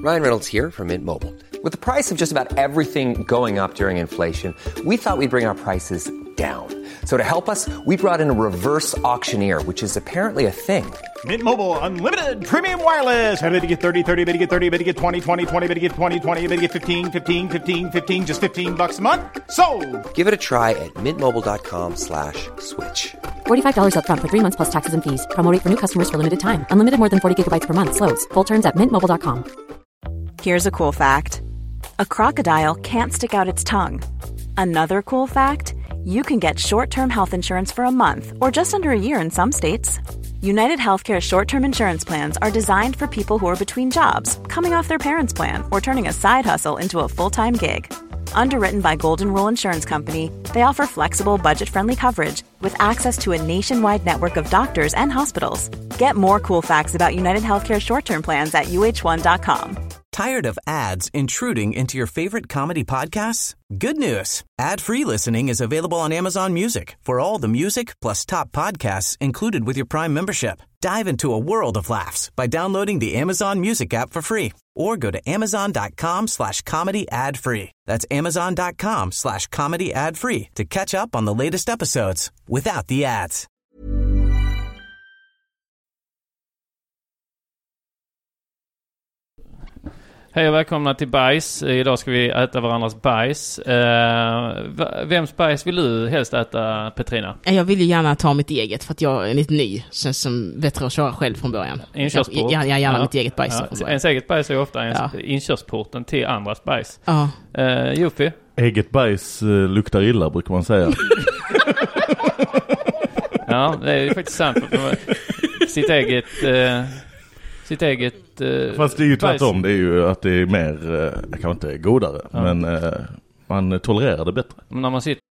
Ryan Reynolds here from Mint Mobile. With the price of just about everything going up during inflation, we thought we'd bring our prices down. So to help us, we brought in a reverse auctioneer, which is apparently a thing. Mint Mobile Unlimited Premium Wireless. How to get 30, 30, bit to get 30, bit to get 20, 20, 20, bit to get 20, 20, bit to get 15, 15, 15, 15, just $15 a month? Sold! Give it a try at mintmobile.com/switch. $45 up front for 3 months plus taxes and fees. Promo rate for new customers for limited time. Unlimited more than 40 gigabytes per month. Slows full terms at mintmobile.com. Here's a cool fact. A crocodile can't stick out its tongue. Another cool fact, you can get short-term health insurance for a month or just under a year in some states. United Healthcare short-term insurance plans are designed for people who are between jobs, coming off their parents' plan, or turning a side hustle into a full-time gig. Underwritten by Golden Rule Insurance Company, they offer flexible, budget-friendly coverage with access to a nationwide network of doctors and hospitals. Get more cool facts about United Healthcare short-term plans at uh1.com. Tired of ads intruding into your favorite comedy podcasts? Good news. Ad-free listening is available on Amazon Music for all the music plus top podcasts included with your Prime membership. Dive into a world of laughs by downloading the Amazon Music app for free or go to amazon.com/comedy ad-free. That's amazon.com/comedy ad-free to catch up on the latest episodes without the ads. Hej och välkomna till Bajs. Idag ska vi äta varandras bajs. Vems bajs vill du helst äta, Petrina? Jag vill ju gärna ta mitt eget för att jag är lite ny. Känns som bättre att köra själv från början. Inkörsport. Jag gärna mitt eget bajs. Ja. Ens eget bajs är ofta inkörsporten till andras bajs. Ja. Joffi? Eget bajs luktar illa, brukar man säga. Ja, det är faktiskt sant. Sitt eget... Fast det är ju tvärtom, det är ju att det är mer, kanske inte godare, men man tolererar det bättre. När man sitter...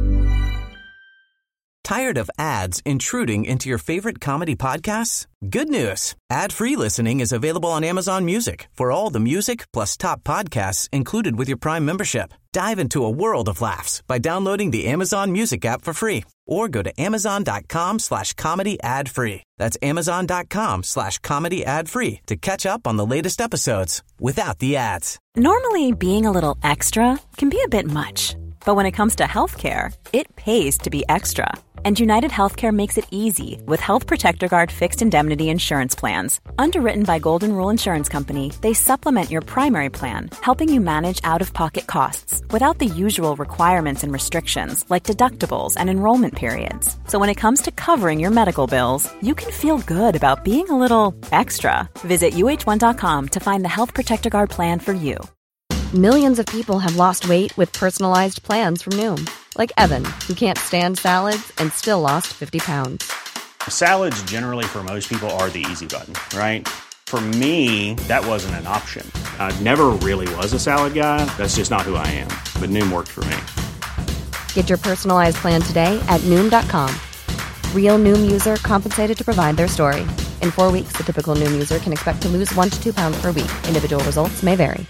Tired of ads intruding into your favorite comedy podcasts? Good news. Ad-free listening is available on Amazon Music for all the music plus top podcasts included with your Prime membership. Dive into a world of laughs by downloading the Amazon Music app for free or go to amazon.com/comedy ad-free. That's amazon.com/comedy ad-free to catch up on the latest episodes without the ads. Normally, being a little extra can be a bit much. But when it comes to healthcare, it pays to be extra. And United Healthcare makes it easy with Health Protector Guard fixed indemnity insurance plans. Underwritten by Golden Rule Insurance Company, they supplement your primary plan, helping you manage out-of-pocket costs without the usual requirements and restrictions like deductibles and enrollment periods. So when it comes to covering your medical bills, you can feel good about being a little extra. Visit uh1.com to find the Health Protector Guard plan for you. Millions of people have lost weight with personalized plans from Noom. Like Evan, who can't stand salads and still lost 50 pounds. Salads generally for most people are the easy button, right? For me, that wasn't an option. I never really was a salad guy. That's just not who I am. But Noom worked for me. Get your personalized plan today at Noom.com. Real Noom user compensated to provide their story. In 4 weeks, the typical Noom user can expect to lose 1 to 2 pounds per week. Individual results may vary.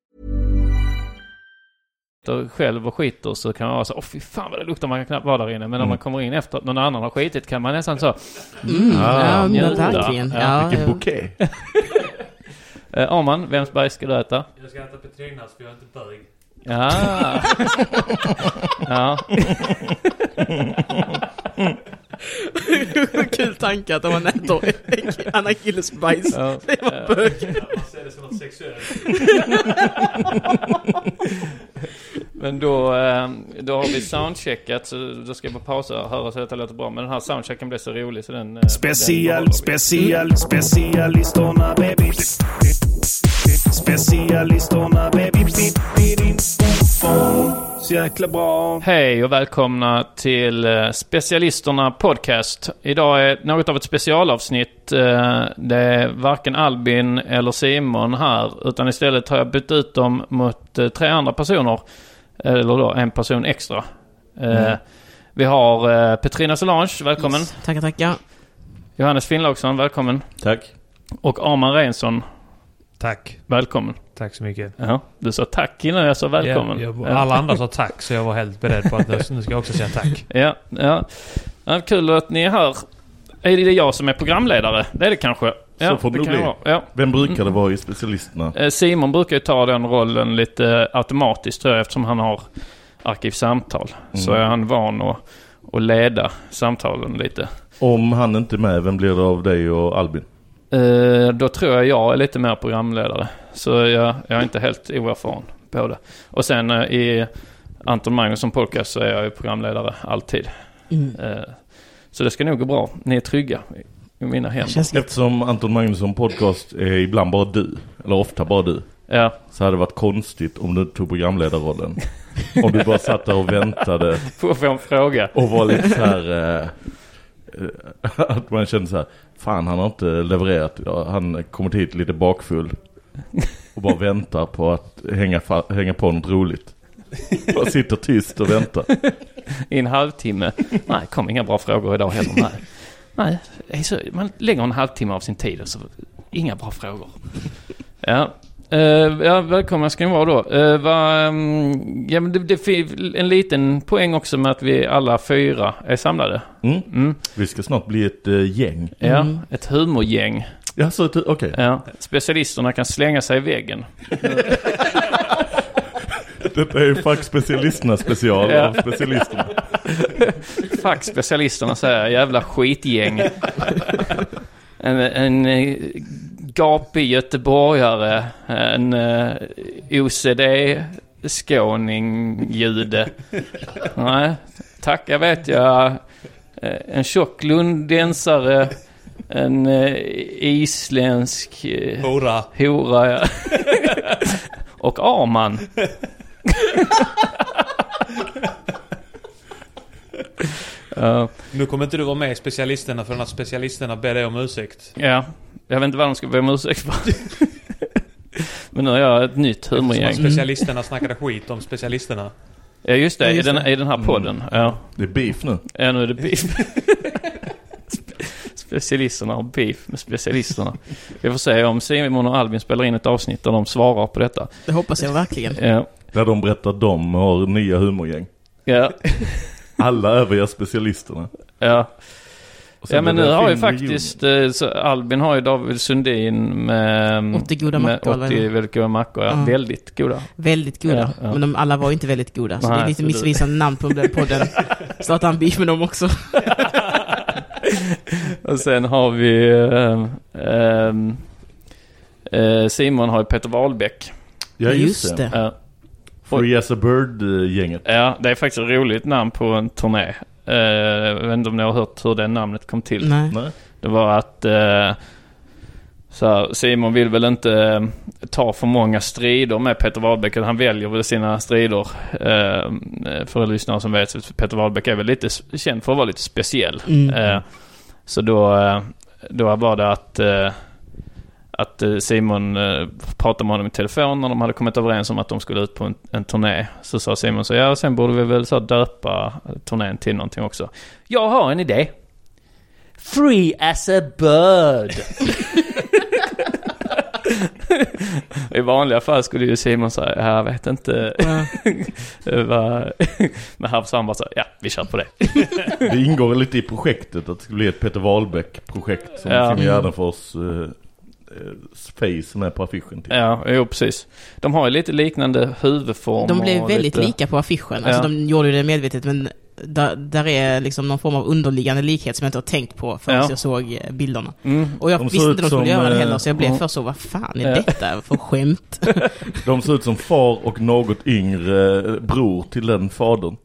Själv och skiter så kan man vara så, fy fan vad det luktar, man kan knappt vara där inne. Men om man kommer in efter att någon annan har skitit kan man nästan så verkligen. Vilken bouquet. Arman, vems bajs ska du äta? Jag ska äta Petrinas för jag är inte bög. Ja. Ja. Kul tanke att om man äter Anna Gilles bajs. Det var bög. Man ser det som något sexuellt. Men då har vi soundcheckat, så då ska jag bara pausa och höra så att det låter bra. Men den här soundchecken blev så rolig så den... Specialisterna baby. Specialisterna baby. Så jäkla bra. Hej och välkomna till Specialisterna podcast. Idag är något av ett specialavsnitt. Det är varken Albin eller Simon här, utan istället har jag bytt ut dem mot 3 andra personer. Eller då en person extra. Vi har Petrina Solange, välkommen. Yes. Tackar. Johannes Finnlaugsson, välkommen. Tack. Och Arman Reinsson. Tack. Välkommen. Tack så mycket. Ja, du sa tack innan jag sa välkommen. Alla andra sa tack, så jag var helt beredd på att nu ska jag också säga tack. Ja, kul att ni är här. Är det jag som är programledare? Det är det kanske. Så får det nog bli. Ja. Vem brukar det vara i specialisterna? Simon brukar ju ta den rollen lite automatiskt tror jag, eftersom han har arkivsamtal. Så är han van att leda samtalen lite. Om han inte är med, vem blir det av dig och Albin? Då tror jag är lite mer programledare. Så jag är inte helt oerfaren på det. Och sen i Anton Magnusson podcast så är jag ju programledare alltid. Så det ska nog gå bra. Ni är trygga i mina händer. Eftersom Anton Magnusson podcast är ibland bara du, eller ofta bara du. Ja. Så hade det varit konstigt om du tog programledarrollen. Om du bara satt där och väntade. Får jag få en fråga? Och var lite så här... att man kände så här, fan han har inte levererat. Han kommit hit lite bakfull. Och bara väntar på att hänga på något roligt. Bara sitter tyst och väntar. I en halvtimme. Nej, kom inga bra frågor idag heller. Nej, man lägger en halvtimme av sin tid och så inga bra frågor. Ja. Välkomna ska ni vara då. Men det är en liten poäng också med att vi alla 4 är samlade. Vi ska snart bli ett gäng. Ja, ett humorgäng. Ja, så okej. Ja, specialisterna kan slänga sig i väggen. Detta är ju fackspecialisterna special av specialisterna. Fackspecialisterna säger jävla skitgäng. En gapig göteborgare, en OCD-skåning-jude. Nej, tacka vet jag. En tjock lundensare, en isländsk hora, ja. Och Arman. Nu kommer inte du vara med i specialisterna förrän att specialisterna ber dig om ursäkt. Ja, jag vet inte vad de ska be om ursäkt för. Men nu har jag ett nytt humorgäng. Specialisterna snackade skit om specialisterna. Ja, just det, i den här podden. Ja. Det är beef nu. Ja, nu är det beef. Specialisterna har beef med specialisterna. Vi får se om Simon och Albin spelar in ett avsnitt där de svarar på detta. Det hoppas jag verkligen. Ja. Där de berättar att de har nya humorgäng. Ja. Alla övriga specialisterna. Ja. Ja, men nu har ju faktiskt så Albin har ju David Sundin med 80 goda mackor. 80 väldigt goda mackor, ja. Väldigt goda. Väldigt goda, ja. Men de alla var inte väldigt goda. Så nej, det är lite missvisande namn på den podden. Starta en beef med dem också. Och sen har vi Simon har ju Peter Wahlbeck. Ja, just det. Ja. Free as a Bird-gänget. Ja, det är faktiskt ett roligt namn på en turné. Jag vet inte om ni har hört hur det namnet kom till. Nej. Det var att så här, Simon vill väl inte ta för många strider med Peter Wahlbeck. Han väljer väl sina strider. För lyssnare som vet, så Peter Wahlbeck är väl lite känd för att vara lite speciell. Så då var det att Simon pratade med honom i telefon när de hade kommit överens om att de skulle ut på en turné. Så sa Simon så, ja, sen borde vi väl så döpa turnén till någonting också. Jag har en idé. Free as a bird. I vanliga fall skulle ju Simon säga, jag vet inte. Men här sa han bara så, ja, vi kör på det. Det ingår lite i projektet att det skulle bli ett Peter Wahlbeck-projekt som Simon Gärdenfors face med på affischen till. Ja, jo, precis. De har ju lite liknande huvudform. De blev väldigt lika på affischen. Alltså de gjorde det medvetet, men där är liksom någon form av underliggande likhet som jag inte har tänkt på förrän jag såg bilderna. Och jag visste inte de skulle göra det heller, så jag blev först så, vad fan är detta för skämt? De ser ut som far och något yngre bror till den fadern.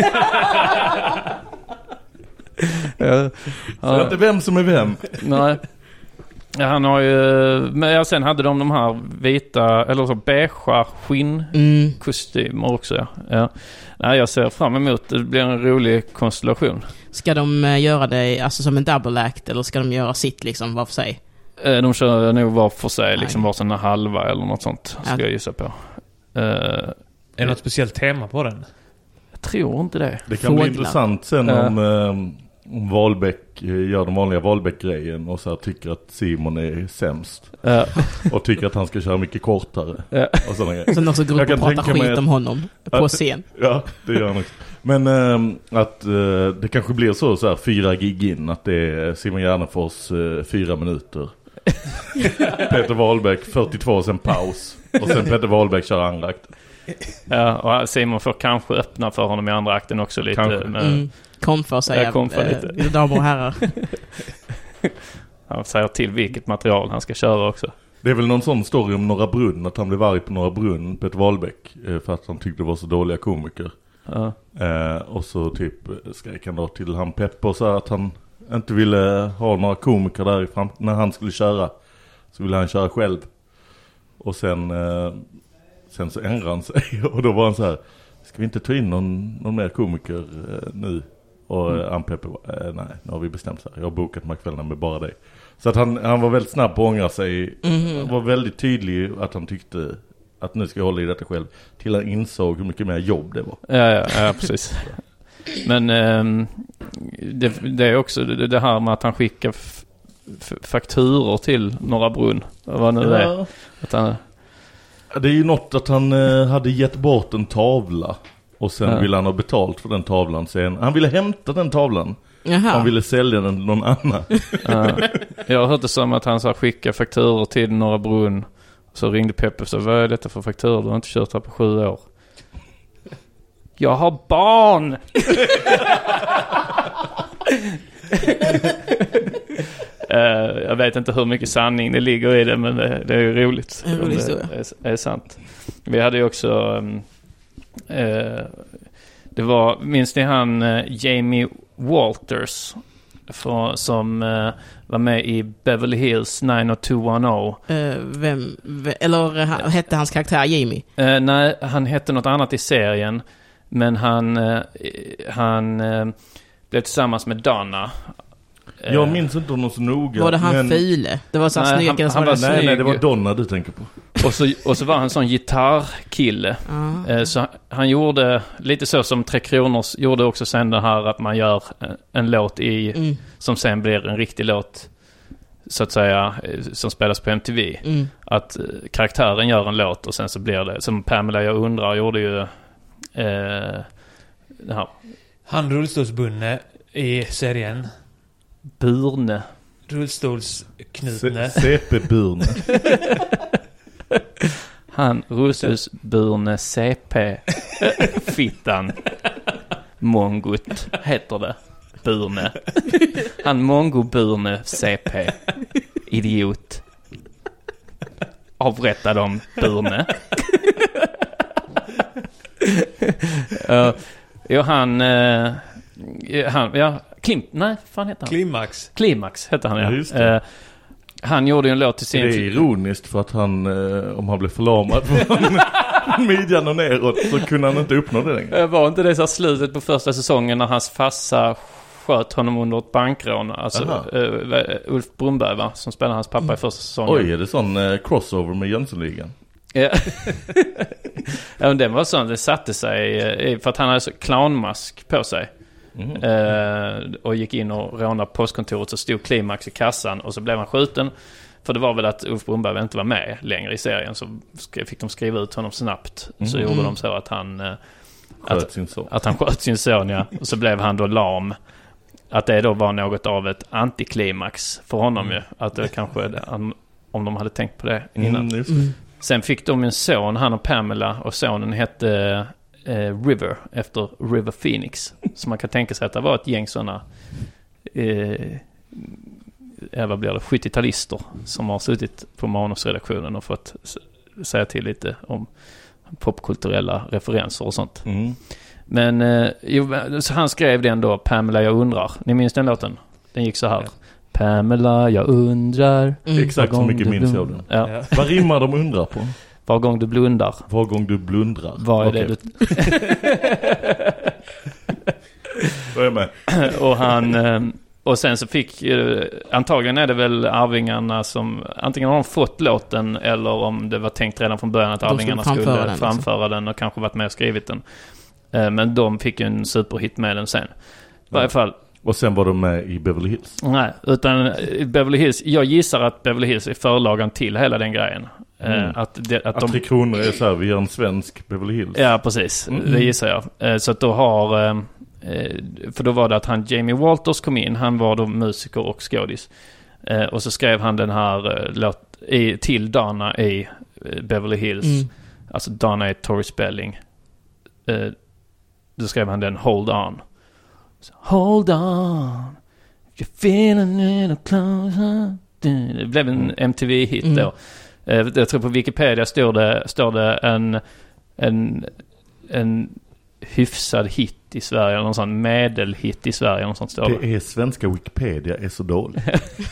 Så inte vem som är vem. Nej. Ja, han har ju, men sen hade de här vita eller så beigea skinnkostymer också. Ja. Nej, jag ser fram emot det blir en rolig konstellation. Ska de göra det alltså som en double act, eller ska de göra sitt liksom var för sig? De kör nog var för sig liksom var såna halva eller något sånt ska jag gissa på. Är det något speciellt tema på den? Jag tror inte det. Det kan bli intressant sen om Wahlbeck gör den vanliga Wahlbeck-grejen och så här tycker att Simon är sämst. Och tycker att han ska köra mycket kortare. Och sådana grejer. Sen också går upp och pratar skit om honom på scen. Ja, det gör han också. Men att det kanske blir så här 4 gig in, att det är Simon Gärdenfors 4 minuter. Peter Wahlbeck 42, sen paus. Och sen Peter Wahlbeck kör andra akten. Ja, och Simon får kanske öppna för honom i andra akten också lite. Konfa och säga lite. Damer och herrar. Han säger till vilket material han ska köra också. Det är väl någon sån story om Norra Brunn, att han blev arg på Norra Brunn, Peter Wahlbeck, för att han tyckte det var så dåliga komiker. Och så typ skrek han då till han Peppe och sa att han inte ville ha några komiker där när han skulle köra. Så ville han köra själv. Och sen så ändrade han sig. Och då var han så här: ska vi inte ta in någon mer komiker nu? Och han Peppe nej, nu har vi bestämt så här. Jag har bokat de här kvällarna med bara dig. Så att han var väldigt snabb på att ångra sig. Han var väldigt tydlig att han tyckte att nu ska jag hålla i detta själv. Till han insåg hur mycket mer jobb det var. Ja, precis. Men det är också det här med att han skickar fakturor till Norra Brunn. Vad nu är. Att han... Det är ju något att han hade gett bort en tavla. Och sen ville han ha betalt för den tavlan sen. Han ville hämta den tavlan. Jaha. Han ville sälja den till någon annan. Jag har hört det som att han sa skicka fakturor till Norra Brunn. Så ringde Peppe och sa: vad är detta för fakturor? Du har inte kört här på 7 år. Jag har barn! Jag vet inte hur mycket sanning det ligger i det, men det är ju roligt. Det är sant. Vi hade ju också det var, minns ni han Jamie Walters som var med i Beverly Hills 90210. Eller hette hans karaktär Jamie? Nej, han hette något annat i serien. Men han blev tillsammans med Donna. Jag minns inte honom så noga. Var det han File? Det var så snygg som nej, det var Donna du tänker på. Och så var han en sån gitarrkille. Så han gjorde lite så som 3 Kronor gjorde också sen det här att man gör en låt som sen blir en riktig låt, så att säga, som spelas på MTV. Att karaktären gör en låt och sen så blir det, som Pamela Jag undrar gjorde ju han rullstolsbunne i serien Burne. Rullstolsknutne. CP-Burne. Han rullstolsburne CP. Fittan. Mongot heter det. Burne. Han Mongo-Burne CP. Idiot. Avrätta dem, Burne. Klimax heter han, ja. Just det. Han gjorde ju en låt till sin... Det är ironiskt för att han, om han blev förlamad från midjan och neråt, så kunde han inte uppnå det längre. Var inte det så slutet på första säsongen när hans farsa sköt honom under ett bankrån? Alltså Ulf Brunberg, va? Som spelar hans pappa i första säsongen. Oj, är det sån crossover med Jönssonligan? Ja, men det var sånt. Det satte sig för att han hade så clownmask på sig. Och gick in och rånade postkontoret, så stod Klimax i kassan och så blev han skjuten. För det var väl att Ulf Brunberg inte var med längre i serien, så fick de skriva ut honom snabbt. Så gjorde de så att han sköt sin son, ja. Och så blev han då lam. Att det då var något av ett antiklimax för honom ju. Att det kanske, om de hade tänkt på det innan. Sen fick de en son, han och Pamela, och sonen hette River, efter River Phoenix. Så man kan tänka sig att det var ett gäng sådana 70-talister som har suttit på manusredaktionen och fått säga till lite om popkulturella referenser och sånt. Men så han skrev den då, Pamela Jag undrar. Ni minns den låten? Den gick så här. Pamela Jag undrar. Exakt så mycket minns jag den. Ja. Vad rimmar de undrar på? Var gång du blundar. Var gång du blundrar. Vad är det du... Vad är med? Och han... Och sen så fick... Antagligen är det väl Arvingarna som... Antingen har de fått låten, eller om det var tänkt redan från början att Arvingarna skulle framföra den och kanske varit med och skrivit den. Men de fick ju en superhit med den sen. I varje fall... Och sen var de med i Beverly Hills? Nej, utan Beverly Hills... Jag gissar att Beverly Hills är förlagan till hela den grejen. Att 3 Kronor är så här, vi gör en svensk Beverly Hills. Ja, precis. Det gissar jag. Så att då har... För då var det att han Jamie Walters kom in. Han var då musiker och skådis. Och så skrev han den här till Donna i Beverly Hills. Alltså Donna är Tori Spelling. Då skrev han den Hold On. Så, Hold on, you're feeling a little closer. Det blev en MTV-hit då. Jag tror på Wikipedia står det en hyfsad hit i Sverige, eller någon sån medelhit i Sverige, någon sånt står det. Det är svenska Wikipedia är så dåligt.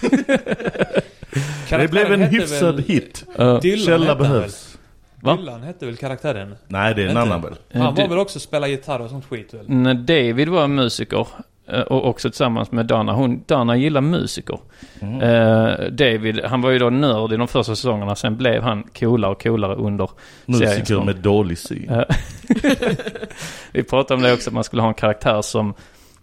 Det blev en hyfsad hit. Källa behövs. Dylan hette väl karaktären? Nej, det är en annan väl. Han var väl också spela gitarr och sånt skit väl? Nej, David var musiker. Och också tillsammans med Donna. Donna gillar musiker. David, han var ju då nörd i de första säsongerna. Sen blev han coolare och coolare under musiker serien. Med dålig syn. Vi pratade om det också. Att man skulle ha en karaktär som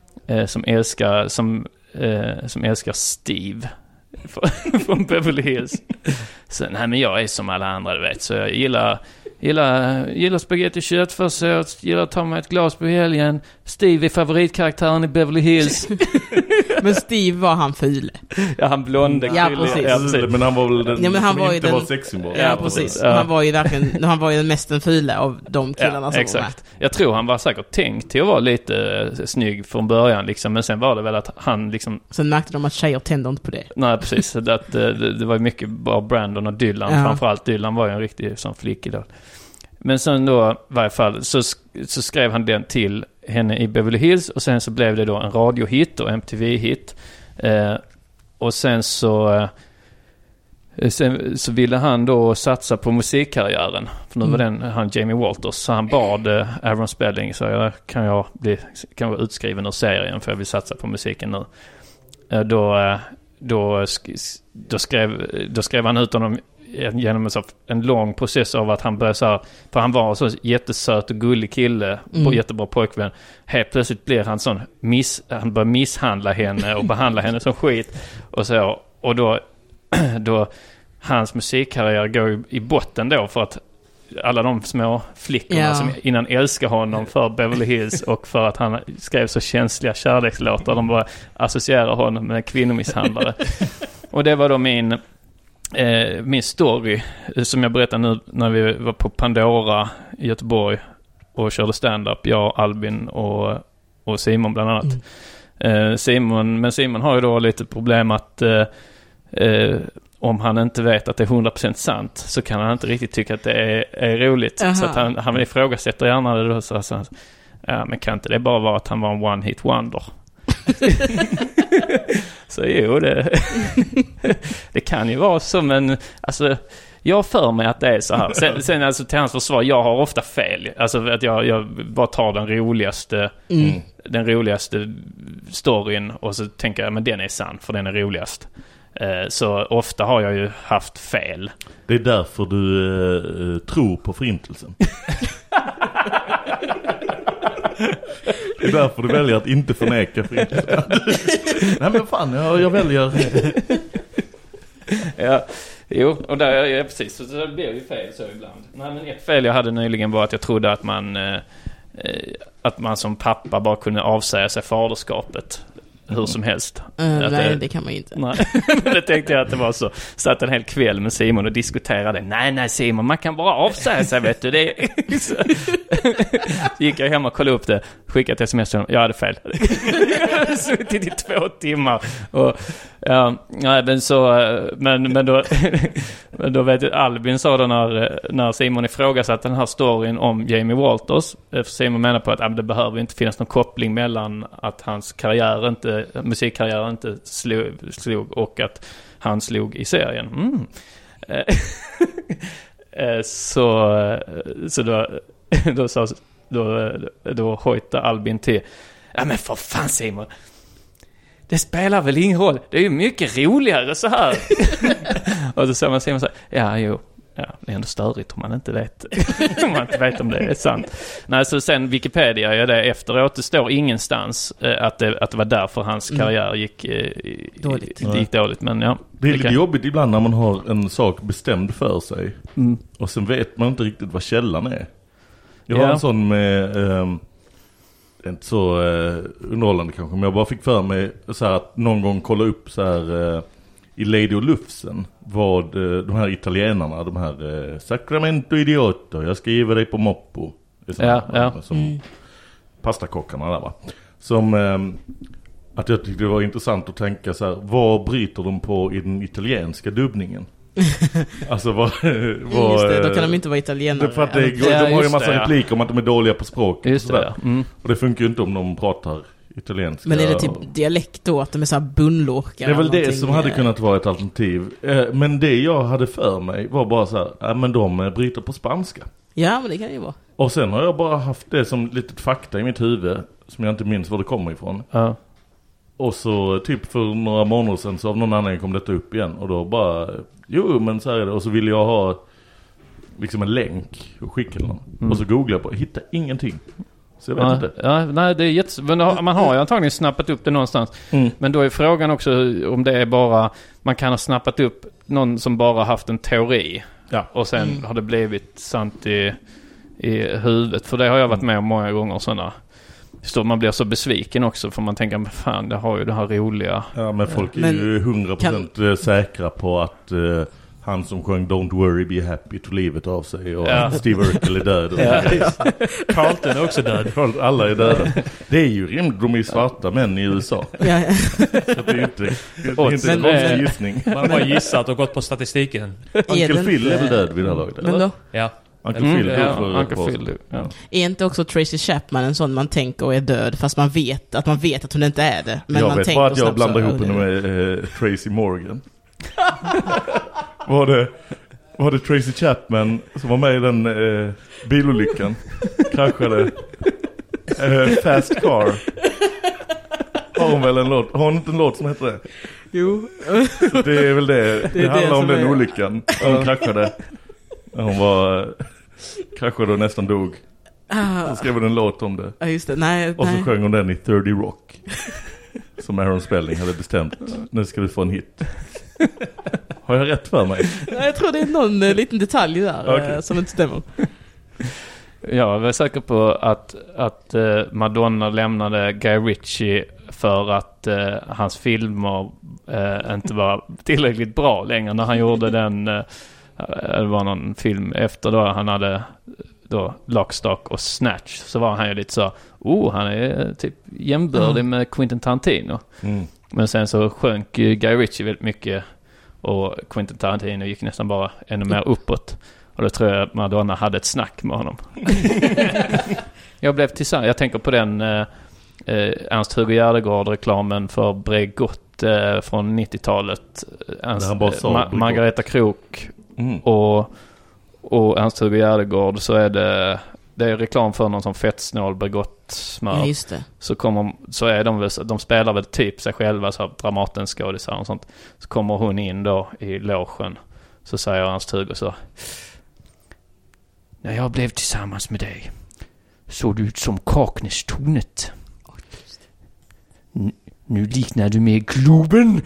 älskar Steve från Beverly Hills. Så nej, men jag är som alla andra, du vet. Så jag gillar spaghetti köttfärssås, gillar att ta mig ett glas på helgen. Steve är favoritkaraktären i Beverly Hills. Men Steve var han fyle. Ja, han blonde. Ja, precis. Men han var väl den men han som var inte den... var sexsymbol. Ja, precis. Ja. Han var ju den mest den fyle av de killarna som exakt. var med. Jag tror han var säkert tänkt till att vara lite snygg från början liksom, men sen var det väl att han liksom... Sen märkte de att tjejer tände inte på det. Nej, precis. Det var mycket bara Brandon och Dylan. Ja. Framförallt Dylan var ju en riktig sån flick idag. Men sen då, i varje fall, så skrev han den till henne i Beverly Hills. Och sen så blev det då en radiohit och MTV-hit. Och sen så ville han då satsa på musikkarriären. För nu var han Jamie Walters. Så han bad Aaron Spelling, så kan jag vara utskriven ur serien för jag vill satsa på musiken nu. Då skrev han ut honom genom en lång process av att han började så här, för han var så jättesöt och gullig kille och jättebra pojkvän. Helt plötsligt blir han sån han börjar misshandla henne och behandla henne som skit och så, och då hans musikkarriär går i botten då, för att alla de små flickorna som innan älskar honom för Beverly Hills och för att han skrev så känsliga kärlekslåtar, de bara associerar honom med kvinnomisshandlare. Och det var då min story som jag berättade nu när vi var på Pandora i Göteborg och körde stand-up, jag, Albin och Simon bland annat. Simon har ju då lite problem att om han inte vet att det är 100% sant så kan han inte riktigt tycka att det är roligt. Så att han ifrågasätter gärna det då, så men kan inte det bara vara att han var en one-hit wonder? Så jo, det kan ju vara som en, alltså jag för mig att det är så här. Sen alltså till hans försvar, jag har ofta fel. Alltså att jag bara tar den roligaste storyn och så tänker jag, men den är sann för den är roligast. Så ofta har jag ju haft fel. Det är därför du tror på förintelsen. Det är därför du väljer att inte förneka förintelsen. Nej men fan, jag väljer. Ja, jo, och där är precis. Så det blir ju fel så ibland. Nej, men ett fel jag hade nyligen var att jag trodde att man som pappa bara kunde avsäga sig faderskapet hur som helst. Nej, det kan man ju inte. Nej, det tänkte jag att det var så. Satt en hel kväll med Simon och diskuterade. Nej Simon, man kan bara avsäga sig, vet du. Det är... Så gick jag hem och kollade upp det. Skickade ett sms till honom. Jag hade fel. Jag hade suttit i 2 timmar. Och, men då vet jag, Albin sa då när Simon ifrågasatte den här storyn om Jamie Walters. För Simon menar på att det behöver inte finnas någon koppling mellan att hans musikkarriär inte slog och att han slog i serien. Så då hojtade Albin till. Ja men för fan Simon. Det spelar väl ingen roll. Det är ju mycket roligare så här. Och så sa man Simon så här, det är ändå störigt om man inte vet om det är sant. Nej, så sen Wikipedia gör det efteråt. Det står ingenstans att det var därför hans karriär gick dåligt. Men ja, det är lite jobbigt ibland när man har en sak bestämd för sig. Och sen vet man inte riktigt vad källan är. Jag har en sån med... inte så underhållande kanske, men jag bara fick för mig så här att någon gång kolla upp så här i Lady och Lufsen vad de här italienarna, de här Sacramento idioter, jag skriver dig på moppo. Som pastakockarna där, va. Som att jag tyckte det var intressant att tänka så här, vad bryter de på i den italienska dubbningen? Alltså just det, då kan de inte vara italienare. För att de har ju en massa repliker om att de är dåliga på språk. Just det, och det funkar ju inte om de pratar italienska. Men är det typ dialekt då, att de är så här bunnlåkare? Det är väl det som hade kunnat vara ett alternativ. Men det jag hade för mig var bara så här, men de bryter på spanska. Ja, men det kan ju vara. Och sen har jag bara haft det som litet fakta i mitt huvud som jag inte minns var det kommer ifrån. Och så typ för några månader sedan så av någon annan kom detta upp igen. Och då bara, men så här är det. Och så ville jag ha liksom en länk och skicka den. Och så googlade jag på, hitta ingenting. Så jag vet inte. Nej, det är man har ju antagligen snappat upp det någonstans. Men då är frågan också om det är bara, man kan ha snappat upp någon som bara haft en teori. Och sen har det blivit sant i huvudet. För det har jag varit med om många gånger sådana. Så man blir så besviken också, för man tänker, men fan, det har ju det här roliga. Ja, men folk är ju 100% säkra på att han som sjöng Don't worry, be happy to livet av sig och Steve Urkel är död. Carlton är också död. Alla är döda. Det är ju rimligt, de är svarta män i USA. Så det är inte en konstig gissning. Man har gissat och gått på statistiken. Uncle Phil är väl död vid det här laget? Men då? Ja. Uncle Phil. Är inte också Tracy Chapman en sån man tänker är död, fast man vet att hon inte är det? Men jag man vet bara att jag blandar ihop henne med Tracy Morgan. Var det Tracy Chapman som var med i den bilolyckan? Kraschade. Fast Car. Har hon väl en låt? Har hon inte en låt som heter det? Jo. Så det är väl det. Det handlar om den olyckan. Hon kraschade. Hon var kraschade och nästan dog. Så skrev hon en låt om det. Ja, just det. Nej. Och så sjöng hon den i 30 Rock. Som Aaron Spelling hade bestämt. Nu ska du få en hit. Har jag rätt för mig? Jag tror det är någon liten detalj där som inte stämmer. Jag var säker på att Madonna lämnade Guy Ritchie för att hans filmer inte var tillräckligt bra längre. När han gjorde den, det var någon film efter då han hade då Lock, Stock och Snatch, så var han ju lite så, han är typ jämbördig med Quentin Tarantino. Men sen så sjönk Guy Ritchie väldigt mycket och Quentin Tarantino gick nästan bara ännu mer uppåt. Och då tror jag att Madonna hade ett snack med honom. Jag tänker på den Ernst-Hugo Järdegård-reklamen för Bregott från 90-talet. Margareta Krok och Ernst-Hugo Järdegård, så är det är reklam för någon som fettsnål Bregott-smör. Ja, just det. Så är de spelar väl typ sig själva, så Dramatenskådisar och sånt. Så kommer hon in då i logen, så säger Ernst-Hugo så: när jag blev tillsammans med dig såg du ut som Kaknästornet. Nu liknar du med Globen.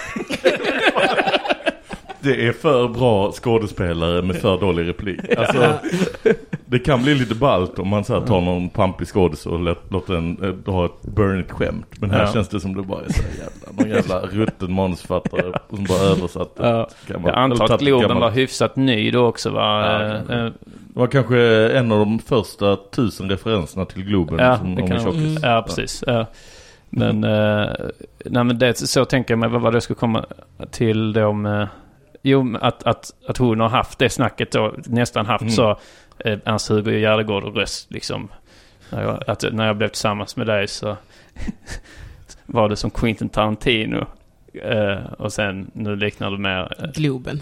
Det är för bra skådespelare med för dålig replik. Alltså, det kan bli lite ballt om man så här tar någon pampig skådis och låter den ha ett burnigt skämt. Men här känns det som det bara är så någon jävla rutten manusfattare som bara översatt. Jag antar att Globen var hyfsat ny då också, va? Det var kanske en av de första 1000 referenserna till Globen som de tjockis. Ja, precis. Ja. Men, men det, så tänker jag mig vad det skulle komma till då med... Jo, att hon har haft det snacket då, nästan haft så Ernst-Hugo Järdegård och röst liksom. När jag blev tillsammans med dig så var det som Quentin Tarantino. Och sen nu liknar det mer Globen.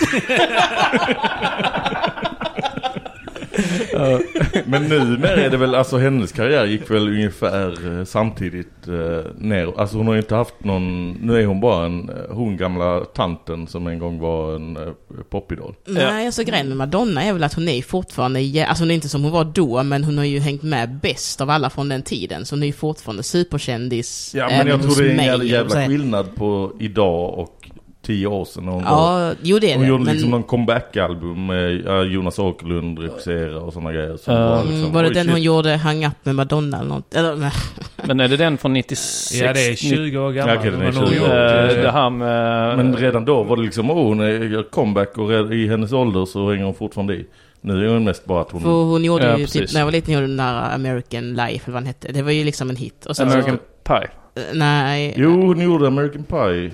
Men nu är det väl, alltså hennes karriär gick väl ungefär samtidigt ner. Alltså hon har ju inte haft någon, nu är hon bara hon gamla tanten som en gång var en popidol. Nej, alltså grejen med Madonna är väl att hon är fortfarande, alltså hon är inte som hon var då, men hon har ju hängt med bäst av alla från den tiden, så hon är ju fortfarande superkändis. Ja, men jag tror det är en jävla skillnad på idag och 10 år sedan. Hon gjorde liksom någon comeback-album med Jonas Åkerlund regisserade och såna grejer. Var det den hon gjorde Hang Up med Madonna eller något? Men är det den från 96? Ja, det är 20 år gammal. Ja, den är 20 år. Det här med... Men redan då var det liksom, hon gör comeback och i hennes ålder så hänger hon fortfarande i. Nu är hon mest bara att hon... För hon gjorde ju typ, när jag var liten gjorde den där American Life, eller vad den hette. Det var ju liksom en hit. Och sen American Pie. Nej. Jo, hon gjorde American Pie.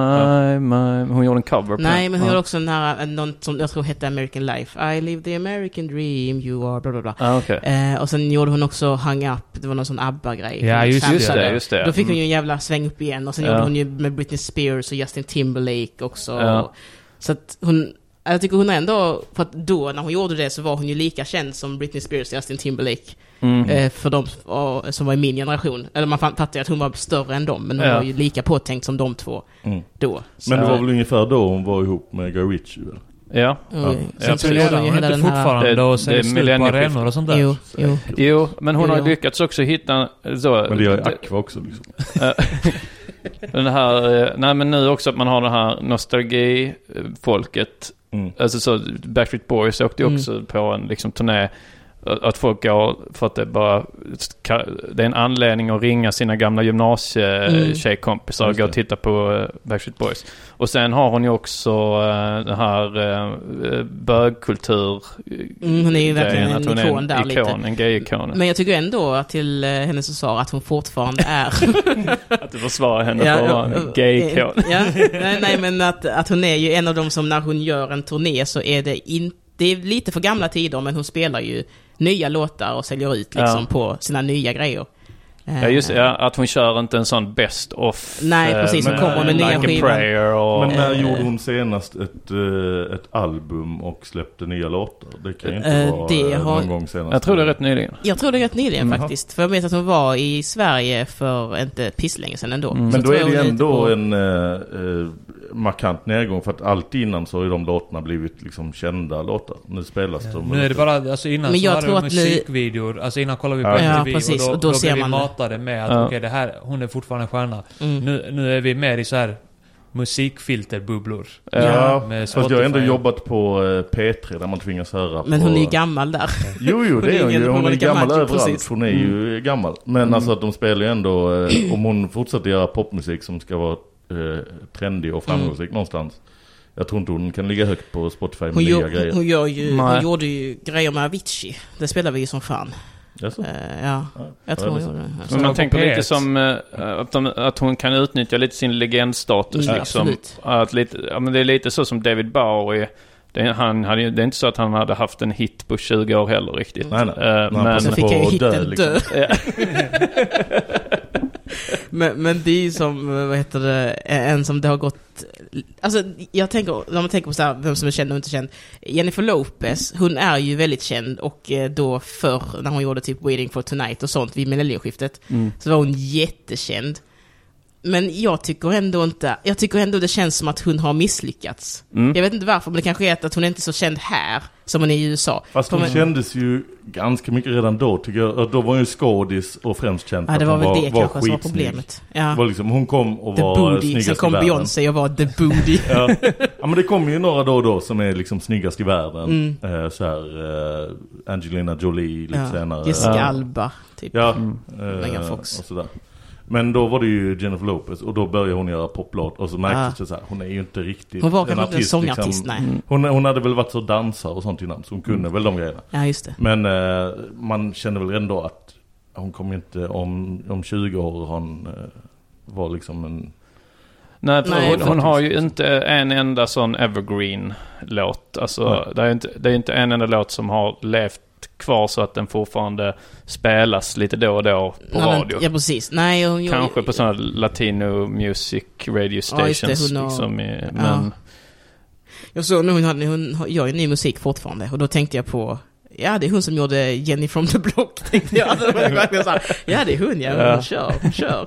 Hon gjorde en cover på. Nej, men hon gjorde också den här, någon som jag tror hette American Life. I live the American dream, you are bla bla bla. Okay. Och sen gjorde hon också Hang Up. Det var någon sån ABBA-grej. Ja, just det. Då fick hon ju en jävla sväng upp igen. Och sen gjorde hon ju med Britney Spears och Justin Timberlake också. Ja. Så att jag tycker hon ändå, för att då när hon gjorde det så var hon ju lika känd som Britney Spears och Justin Timberlake. För de som var i min generation. Eller man fattar ju att hon var större än dem, men hon var ju lika påtänkt som de två då. Så. Men det var väl ungefär då hon var ihop med Guy Ritchie väl? Ja. Sen så gjorde hon ju hela den här... fortfarande och sen slut på arenor och sånt där. Jo, men hon har lyckats också hitta... Så, men det gör ju Aqua också liksom. Den här... Nej, men nu också att man har det här nostalgi-folket. Alltså så Backstreet Boys åkte också på en liksom turné. Att folk går för att det bara... Det är en anledning att ringa sina gamla gymnasietjejkompisar och gå och titta på Backstreet Boys. Och sen har hon ju också den här bögkultur. Hon är ju verkligen en ikon där lite. En gay-ikon. Men jag tycker ändå att till hennes försvar att hon fortfarande är... att du försvarar henne för att vara en gay-ikon. Nej, men att hon är ju en av dem som när hon gör en turné så är det inte... Det är lite för gamla tider, men hon spelar ju nya låtar och säljer ut liksom på sina nya grejer. Ja, just att hon kör inte en sån best of. Nej, precis. Hon kommer med nya skivor. Men när gjorde hon senast ett album och släppte nya låtar? Det kan ju inte vara någon gång senast. Jag tror det är rätt nyligen. Jag tror det är rätt nyligen faktiskt. För jag vet att hon var i Sverige för inte pisslänge sedan ändå. Men då är det ju ändå en markant nedgång, för att allt innan så har ju de låtarna blivit liksom kända låtar. Nu spelas de. Nu är det bara, alltså innan men så hade de musikvideor, alltså innan kollade vi på MTV precis, och då ser vi man matade med att okej, det här, hon är fortfarande en stjärna. Nu är vi mer i så här musikfilterbubblor. Fast jag har ändå jobbat på P3 där man tvingas höra. Men hon är ju gammal där. Jo, det är hon ju. Hon är gammal överallt. Hon är ju gammal. Men alltså att de spelar ju ändå, om hon fortsätter göra popmusik som ska vara trendig och framgångsrik någonstans. Jag tror inte hon kan ligga högt på Spotify med nya grejer. Hon gjorde ju grejer med Avicii. Det spelar vi ju som fan. Jag tror hon gjorde det. Men man tänker lite som att hon kan utnyttja lite sin legendstatus liksom. Att lite, men det är lite så som David Bowie. Det är inte så att han hade haft en hit på 20 år heller riktigt. Nej. Men så fick jag ju hitten dö. Men det är ju som, vad heter det, en som det har gått... Alltså, jag tänker, när man tänker på så här, vem som är känd och inte känd. Jennifer Lopez, hon är ju väldigt känd. Och då förr, när hon gjorde typ Waiting for Tonight och sånt vid millennieskiftet, så var hon jättekänd. Men jag tycker ändå det känns som att hon har misslyckats. Jag vet inte varför, men det kanske är att hon inte är så känd här som hon är i USA. Fast hon kändes ju ganska mycket redan då, tycker jag. Då var hon ju skådis och främst känd för att hon var kanske som var problemet. Ja. Var liksom, hon kom och var snyggast i världen. Sen kom Beyoncé och var the booty. Ja, men det kom ju några då som är liksom snyggast i världen. Så här, Angelina Jolie lite senare. Jessica Alba, typ. Megan Fox. Och sådär. Men då var det ju Jennifer Lopez och då började hon göra poplåt och så märktes det så här, hon är ju inte riktigt hon var kanske inte en sångartist, liksom, nej. Hon hade väl varit så dansare och sånt innan så hon kunde väl de grejerna. Ja, just det. Men man kände väl ändå att hon kommer inte om 20 år hon var liksom en... Nej, hon har ju inte en enda sån evergreen-låt. Alltså, det är inte en enda låt som har levt kvar så att den fortfarande spelas lite då och då på radio. Ja, precis. Nej, kanske på sådana Latino music radio stations. Men... Jag såg nu hon gör ju ny musik fortfarande och då tänkte jag på det är hon som gjorde Jenny from the Block, tänkte jag. Det är hon, hon kör.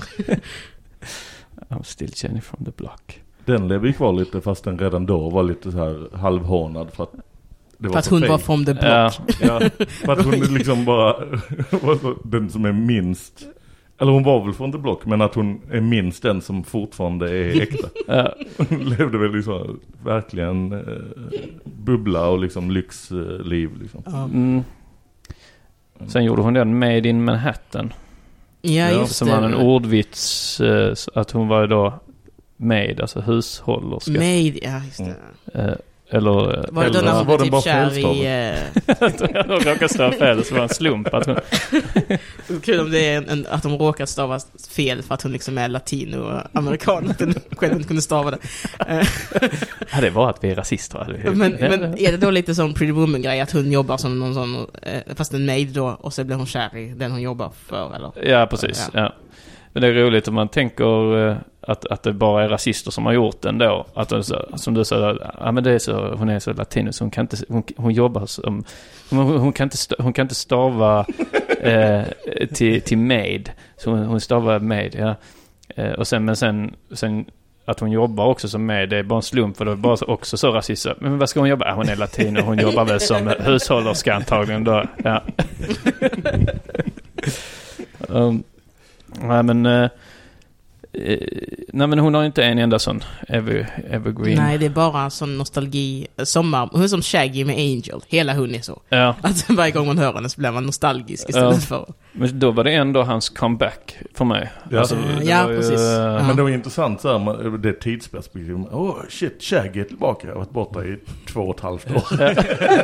I'm still Jenny from the Block. Den lever ju kvar lite fast den redan då var lite så här halvhånad för att för att hon var from the block. För att hon liksom bara var den som är minst. Eller hon var väl från the block, men att hon är minst den som fortfarande är äkta. Hon levde väl liksom verkligen bubbla och liksom lyxliv liksom. Sen gjorde hon den Made in Manhattan. Ja, just som var en ordvits att hon var då maid, alltså hushållerska. Maid, ja just det. Eller var det då när hon var typ kär i... Jag råkade stava fel, så var en slump att hon... Kul om det är att de råkat stava fel för att hon liksom är latinoamerikan, att den själv inte kunde stava det. Ja, det var att vi är rasister. Men är det då lite som Pretty Woman-grej att hon jobbar som någon sån, fast en maid då, och så blir hon kär i den hon jobbar för, eller? Ja, precis. Ja. Men det är roligt om man tänker att det bara är rasister som har gjort den då. Att de, som du sa, ja, men det är så, hon är så latino så hon jobbar som hon kan inte stava till maid. Så hon stavar maid, ja. Och sen att hon jobbar också som maid, det är bara en slump, för det är bara också så rasister. Men vad ska hon jobba? Hon är latino, hon jobbar väl som hushållerska antagligen då. Ja. Nej, men hon har inte en enda sån evergreen. Nej, det är bara sån nostalgi. Sommar, hon är som Shaggy med Angel. Hela hon är så. Ja. Att varje gång man hör henne så blir man nostalgisk istället för... Men då var det ändå hans comeback för mig. Ja, alltså, precis. Men det var intressant så här, det tidsperspektivet. Shit, Shaggy är tillbaka. Jag har varit borta i 2,5 år.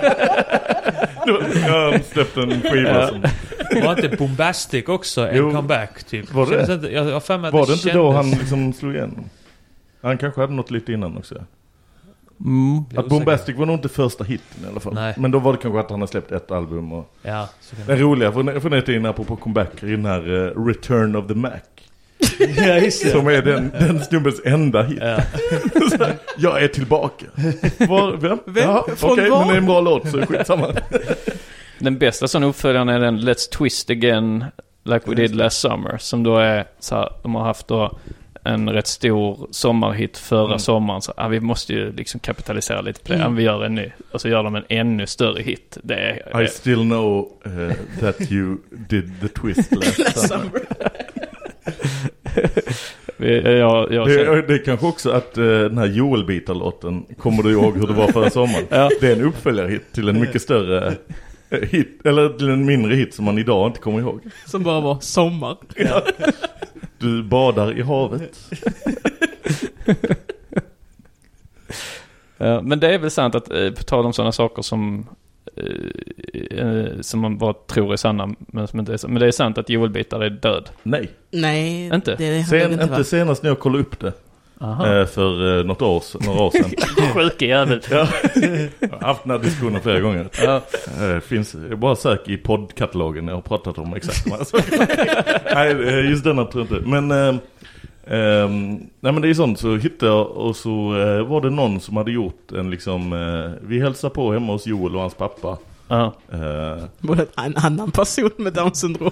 Jag släppte en skiva som... Var inte Bombastic också en comeback typ? Var det? Var det inte då han liksom slog igenom? Han kanske hade något lite innan också. Att Bombastic var nog inte första hitten i alla fall. Nej. Men då var det kanske att han har släppt ett album. Och ja, det roliga för den tiden på comeback i den här Return of the Mac. Ja, just det. Som är den snubbens enda hit. Ja. Jag är tillbaka. Vem? Ja, okej, men det är en bra låt så skitsamma. Den bästa sån uppföljaren är den Let's Twist Again Like We Did Last Summer, som då är så här, de har haft då en rätt stor sommarhit förra sommaren, så vi måste ju liksom kapitalisera lite på det. Vi gör en ny, och så gör de en ännu större hit. Det är, I still know that you did the twist last summer. Det är kanske också att den här Joel-bitar-låten, kommer du ihåg hur det var förra sommaren? Ja. Det är en uppföljarhit till en mycket större hit, eller till en mindre hit som man idag inte kommer ihåg. Som bara var sommar. Ja. Du badar i havet. Ja, men det är väl sant att på tal om sådana saker som man bara tror är sanna, men som inte är så. Men det är sant att Joel-bitar är död. Nej, inte. Inte senast när jag kollade upp det. För några år sedan. Sjuk jävel. Ja. Jag har haft den här diskussionen flera gånger. Ja. Finns bara sök i poddkatalogen när jag har pratat om exakt vad nej, just denna tror jag inte. Men nej, men det är sånt, så hittade jag, och så var det någon som hade gjort en liksom, vi hälsar på hemma hos Joel och hans pappa. Både en annan person med Down syndrom.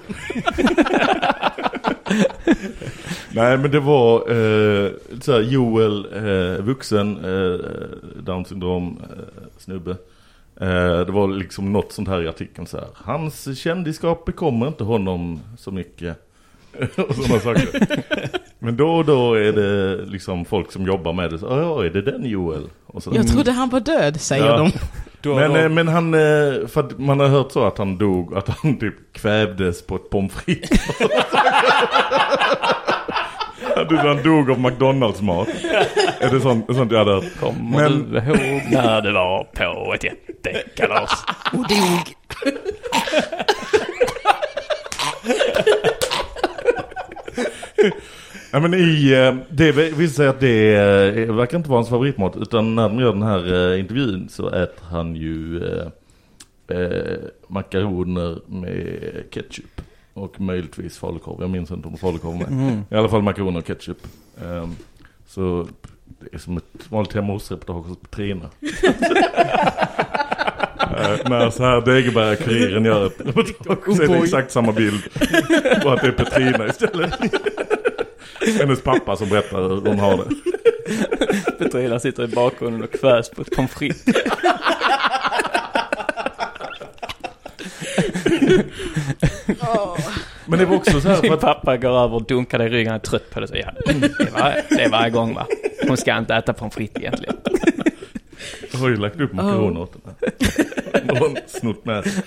Nej, men det var så här, Joel, vuxen Down syndrom snubbe. Det var liksom något sånt här i artikeln så här. Hans kändisskap bekommer inte honom så mycket. Och sådana saker. Men då och då är det liksom folk som jobbar med det. Så, är det den Joel? Och så. Jag trodde han var död, säger de. Men han, för att man har hört så att han dog, att han typ kvävdes på ett pommes frites. Han dog av McDonalds-mat. Är det sånt jag hade hört? Kommer du ihåg när det var på ett jättekalas? Och dog. Ja, men det visar sig att det verkar inte vara hans favoritmat, utan när de gör den här intervjun så äter han ju makaroner med ketchup och möjligtvis falukorv. Jag minns inte om falukorv med. I alla fall makaroner och ketchup. Så det är som ett vanligt hemma hos-reportage hos Petrina. När så här Degeberga-kuriren gör ett reportage så är det exakt samma bild. Bara att det är Petrina istället. Hennes pappa som berättar hur hon har det. Petrina sitter i bakgrunden och kväs på ett pommes frites. Men det var också så här för att pappa går över och dunkar i ryggen och är trött på det. Så, ja, det är varje gång, va? Hon ska inte äta pommes frites egentligen. Jag har ju lagt upp makaroner åt henne. Någon snott med.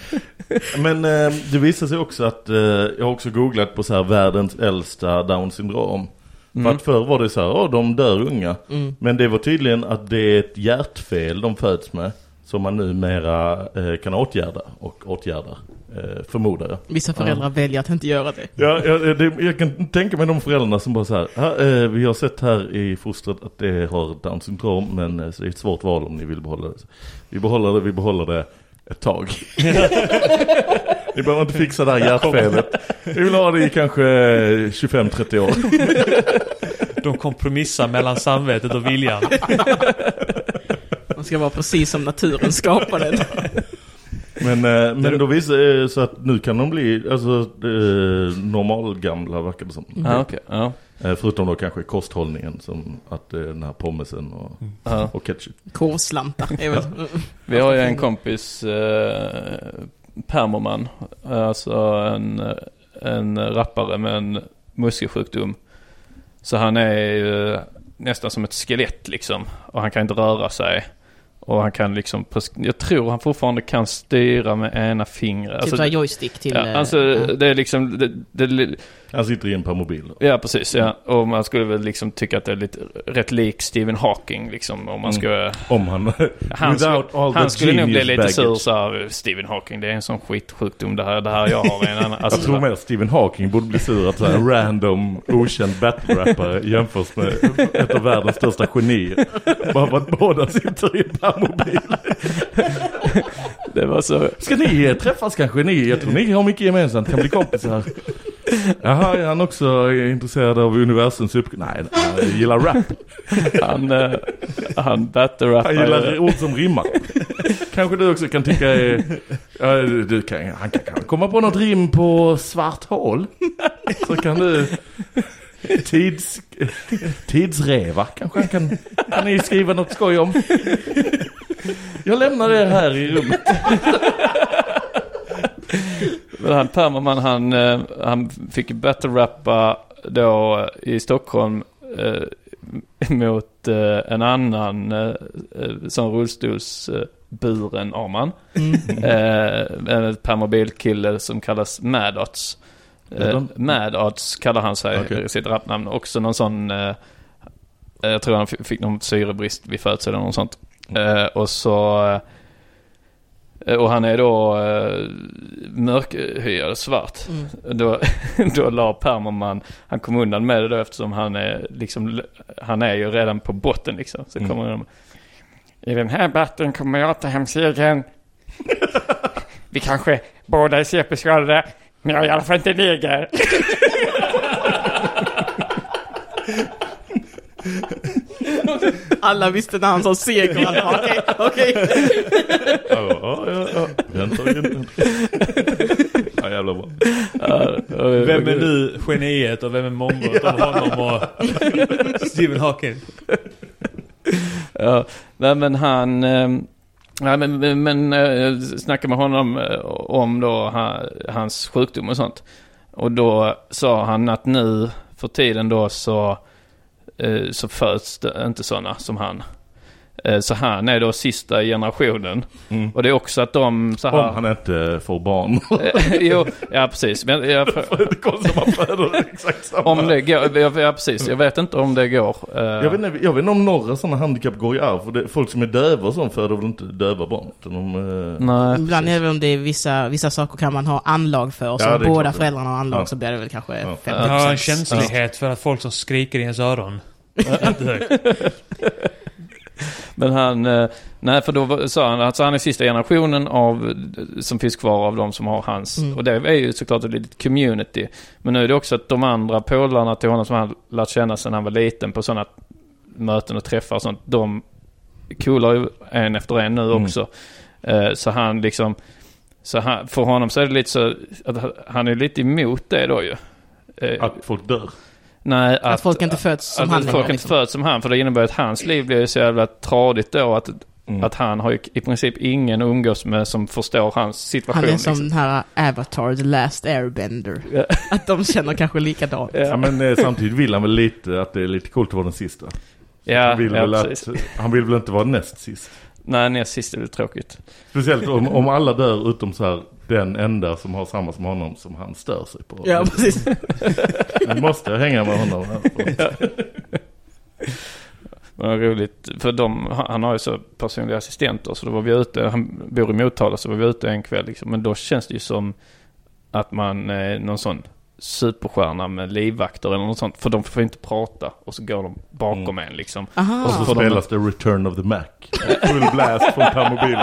Men det visar sig också att jag har också googlat på så här världens äldsta Down-syndrom. För att förr var det så här, de dör unga. Men det var tydligen att det är ett hjärtfel de föds med som man numera kan åtgärda och åtgärdar, förmodar jag. Vissa föräldrar väljer att inte göra det. Ja, jag kan tänka mig de föräldrarna som bara så här, vi har sett här i fostret att det har Down-syndrom, men det är ett svårt val om ni vill behålla det. Vi behåller det ett tag. Ni behöver inte fixa det här hjärtfelet. Vi vill ha det i kanske 25-30 år. De kompromissar mellan samvetet och viljan. Man ska vara precis som naturen skapar den. Men då visar det så att nu kan de bli normalgamla, verkar det som. Okay. Förutom då kanske kosthållningen, som att den här pommesen och ketchup. Korvslantar. Vi har ju en kompis, Permoman, alltså en rappare med en muskelsjukdom. Så han är ju nästan som ett skelett liksom, och han kan inte röra sig. Och han kan liksom, jag tror han fortfarande kan styra med ena fingret. Typ alltså, joystick till... Ja, alltså det är liksom... Han sitter i en par mobil. Ja, precis. Ja. Och man skulle väl liksom tycka att det är lite rätt lik Stephen Hawking liksom, om man ska... Om han... han skulle nog bli lite sur så här, Stephen Hawking, det är en sån skitsjukdom det här jag har en annan... Alltså, jag tror mer Stephen Hawking borde bli sur att en random, okänd battle-rappare jämförs med ett av världens största genier. Bara för att båda sitter i en par mobil. Det var så... Ska ni träffas kanske? Jag tror ni har mycket gemensamt, kan bli kompisar. Jaha, är han också intresserad av universums Nej, han gillar rap. Han battle-rappar. Han gillar ord som rimmar. Kanske du också kan tycka han kan komma på något rim på svart hål. Så kan du tidsreva. Kanske kan ni skriva något skoj om. Jag lämnar det här i rummet. Men han Permoman, han fick battle-rappa då i Stockholm mot en annan sån rullstolsburen Arman. En permobilkille som kallas Maddots. Maddots kallar han sig i sitt rapnamn. Också någon sån, jag tror han fick någon syrebrist vid födseln eller något sånt. Och han är då mörkhyad svart. Då la Permoman, han kom undan med det då, eftersom han är ju redan på botten liksom. Så kommer de, i den här batten kommer jag ta hem segern. Vi kanske båda är CP-skadade, men jag är i alla fall inte neger. Alla visste när han sa seger. Okej. Ja. Ja, jävla bra. Vem är nu geniet och vem är mongot av honom och Stephen Hawking? Ja, men han... men snackade med honom om då hans sjukdom och sånt. Och då sa han att nu för tiden då så föds det inte sådana som han. Så han är då sista generationen. Och det är också att de så här, om han inte får barn. Jo, ja precis. Men det konstigt man föder exakt samma. Om det går, ja precis. Jag vet inte om det går. Jag vet inte om några sådana handikapp går i arv. För folk som är döva som föder väl inte döva barn. Nej, ibland är det om det är vissa saker kan man ha anlag för. Så om båda föräldrarna har anlag så blir det väl kanske 50%. Ja, en känslighet för att folk som skriker i ens öron. Men för då sa han att han är sista generationen som finns kvar av de som har hans. Och det är ju såklart ett litet community. Men nu är det också att de andra polarna till honom som han lärt känna sedan han var liten på sådana möten och träffar och sånt, de coolar ju en efter en nu också. Så han liksom, för honom så är det lite så att han är lite emot det då ju. Att folk dör. Nej, att folk inte föds som han. Folk inte föds som han, för det innebär att hans liv blir så jävla tradigt då att han har ju i princip ingen umgås med som förstår hans situation. Han är som den här Avatar, The Last Airbender. Att de känner kanske likadant. Ja, men samtidigt vill han väl lite att det är lite coolt att vara den sista. Han vill väl inte vara näst sist. Nej, näst sist är det tråkigt. Speciellt om alla dör utom så här den enda som har samma som honom som han stör sig på. Ja, precis. Nu måste jag hänga med honom. Vad roligt. För han har ju så personliga assistenter, så då var vi ute, han bor i Motala, så var vi ute en kväll liksom. Men då känns det ju som att man är någon sån superstjärna med livvakter eller något sånt, för de får inte prata och så går de bakom en liksom. Aha. Och så spelas det Return of the Mac. Full blast från permobilen.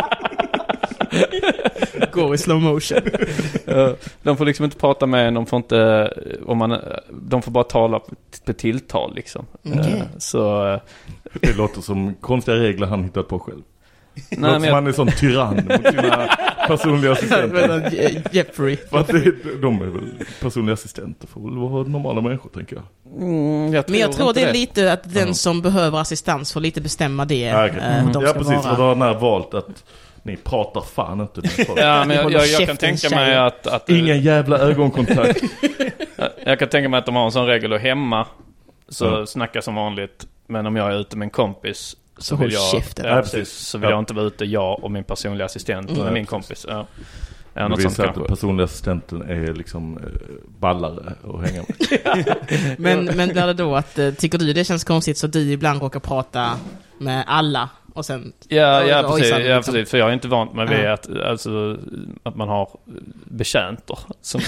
Går i slow motion. De får liksom inte prata med en, de får inte de får bara tala på tilltal liksom. Så det låter som konstiga regler han hittat på själv. Nej, men han är sån tyrann mot sina personliga assistenter. Jeffrey. För att de är väl personliga assistenter för att vara normala människor, tänker jag. Men jag tror det är lite att den som behöver assistans får lite bestämma det. Ja, precis. Och då har den valt att ni pratar fan inte. Ja, men jag kan tänka mig att ingen jävla ögonkontakt. Jag kan tänka mig att de har en sån regel och hemma så snackar som vanligt. Men om jag är ute med en kompis så vill jag inte vara ute, jag och min personliga assistent med min kompis. Det visar att personliga assistenten är liksom ballare att hänga med. men blir det då att, tycker du det känns konstigt så du ibland råkar prata med alla och sen... Ja, precis. För jag är inte vant med det att man har betjänter.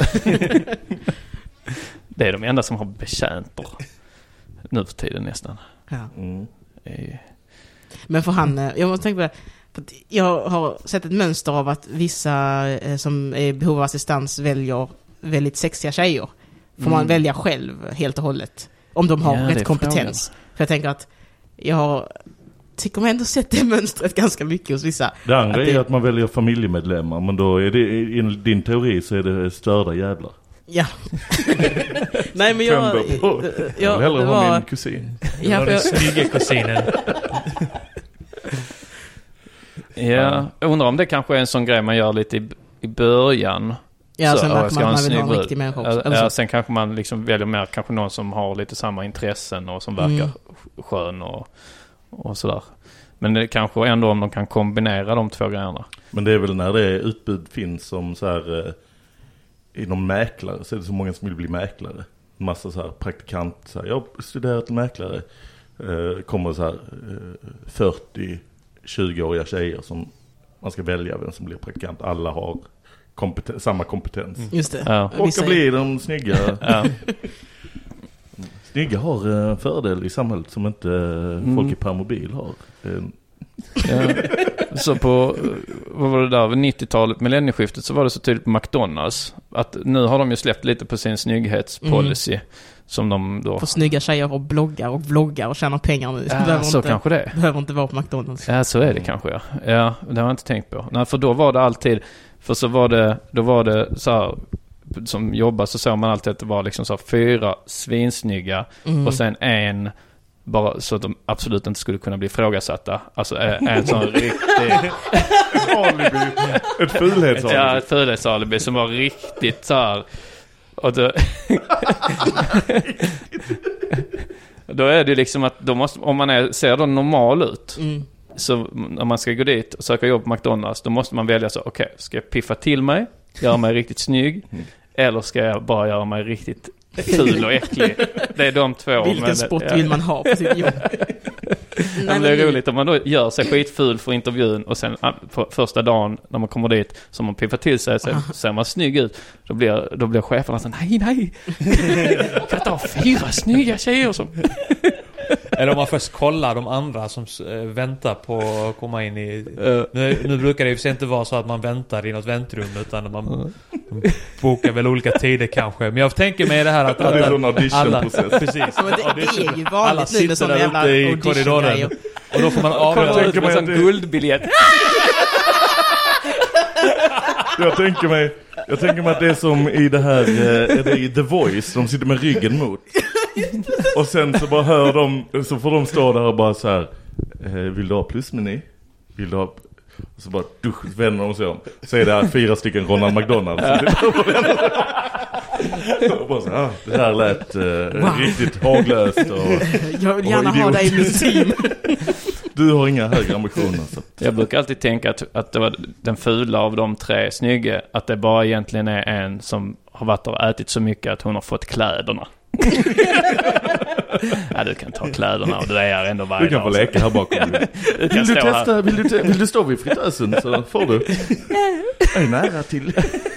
Det är de enda som har betjänter nu för tiden nästan. Ja. Men för han, jag måste tänka på det. Jag har sett ett mönster av att vissa som är i behov av assistans väljer väldigt sexiga tjejer. Får man välja själv helt och hållet. Om de har rätt kompetens. Frågan. För jag tänker att tycker man ändå sett det mönstret ganska mycket hos vissa. Det andra är att man väljer familjemedlemmar. Men då är det, i din teori så är det störda jävlar. Ja. Nej, men jag hellre ha min kusin. Ja, för den snygga kusinen. Ja, jag undrar om det kanske är en sån grej man gör lite i början. Ja, sen märker man vill ha en riktig människa också. Ja, sen kanske man liksom väljer mer kanske någon som har lite samma intressen och som verkar skön och sådär. Men det kanske ändå om de kan kombinera de två grejerna. Men det är väl när det utbud finns som så här inom mäklare, så är det så många som vill bli mäklare. Massa så här praktikant, så här, jag har studerat till mäklare. Kommer så här 40-20-åriga tjejer som man ska välja vem som blir praktikant. Alla har samma kompetens. Just det. Ja. Och ska bli de snygga. Ja. Snygga har en fördel i samhället som inte folk i permobil har. Ja. Så på, vad var det där, vid 90-talet, millennieskiftet, så var det så tydligt på McDonalds att nu har de ju släppt lite på sin snygghetspolicy som de då... För snygga tjejer och bloggar och vloggar och tjänar pengar nu. Ja, så kanske det. Behöver inte vara på McDonalds. Ja, så är det kanske, ja. Ja, det har jag inte tänkt på. Nej, för då var det alltid, för då var det så här, som jobbar så såg man alltid att det var liksom så här 4 svinsnygga och sen en bara så att de absolut inte skulle kunna bli ifrågasatta. Alltså en sån riktig alibi. Ett fulhetsalibi. Ja, ett fulhetsalibi som var riktigt så här. Och då är det liksom att då måste, om man ser då normal ut så om man ska gå dit och söka jobb på McDonalds, då måste man välja så, okej, ska jag piffa till mig, göra mig riktigt snygg, eller ska jag bara göra mig riktigt ful och äcklig? Det är de två. Vilken sport vill man ha på sitt jobb? Det är roligt om man då gör sig skitful för intervjun och sen på första dagen när man kommer dit så man piffar till sig så ser man snygg ut. Då blir cheferna så nej. Kan jag ta 4 snygga tjejer som... Eller om man först kollar de andra som väntar på att komma in i... Nu brukar det ju inte vara så att man väntar i något väntrum, utan man bokar väl olika tider kanske. Men jag tänker mig det här att det är en auditionprocess. Precis. Men det är ju vanligt nu med sådana jävla i korridoren. Och då får man avgöra ut med en guldbiljett. Jag tänker mig att det är som i det här är det i The Voice, de sitter med ryggen mot. Och sen så bara hör de, så får de stå där och bara så här, vill du ha plusmeny? Vill du ha... Och så bara vänder de sig om. Så är det 4 stycken Ronald McDonald. Och bara så här, det här lät riktigt haglöst. Och, jag vill gärna ha dig i mitt team. Du har inga högre ambitioner. Så. Jag brukar alltid tänka att det var den fula av de 3 snygga. Att det bara egentligen är en som har varit och ätit så mycket att hon har fått kläderna. Ja, du kan ta kläderna och det är ändå varje dag. Du kan få leka här bakom. Vill du testa? Vill du stå vid fritösen så får du. Jag är nära till.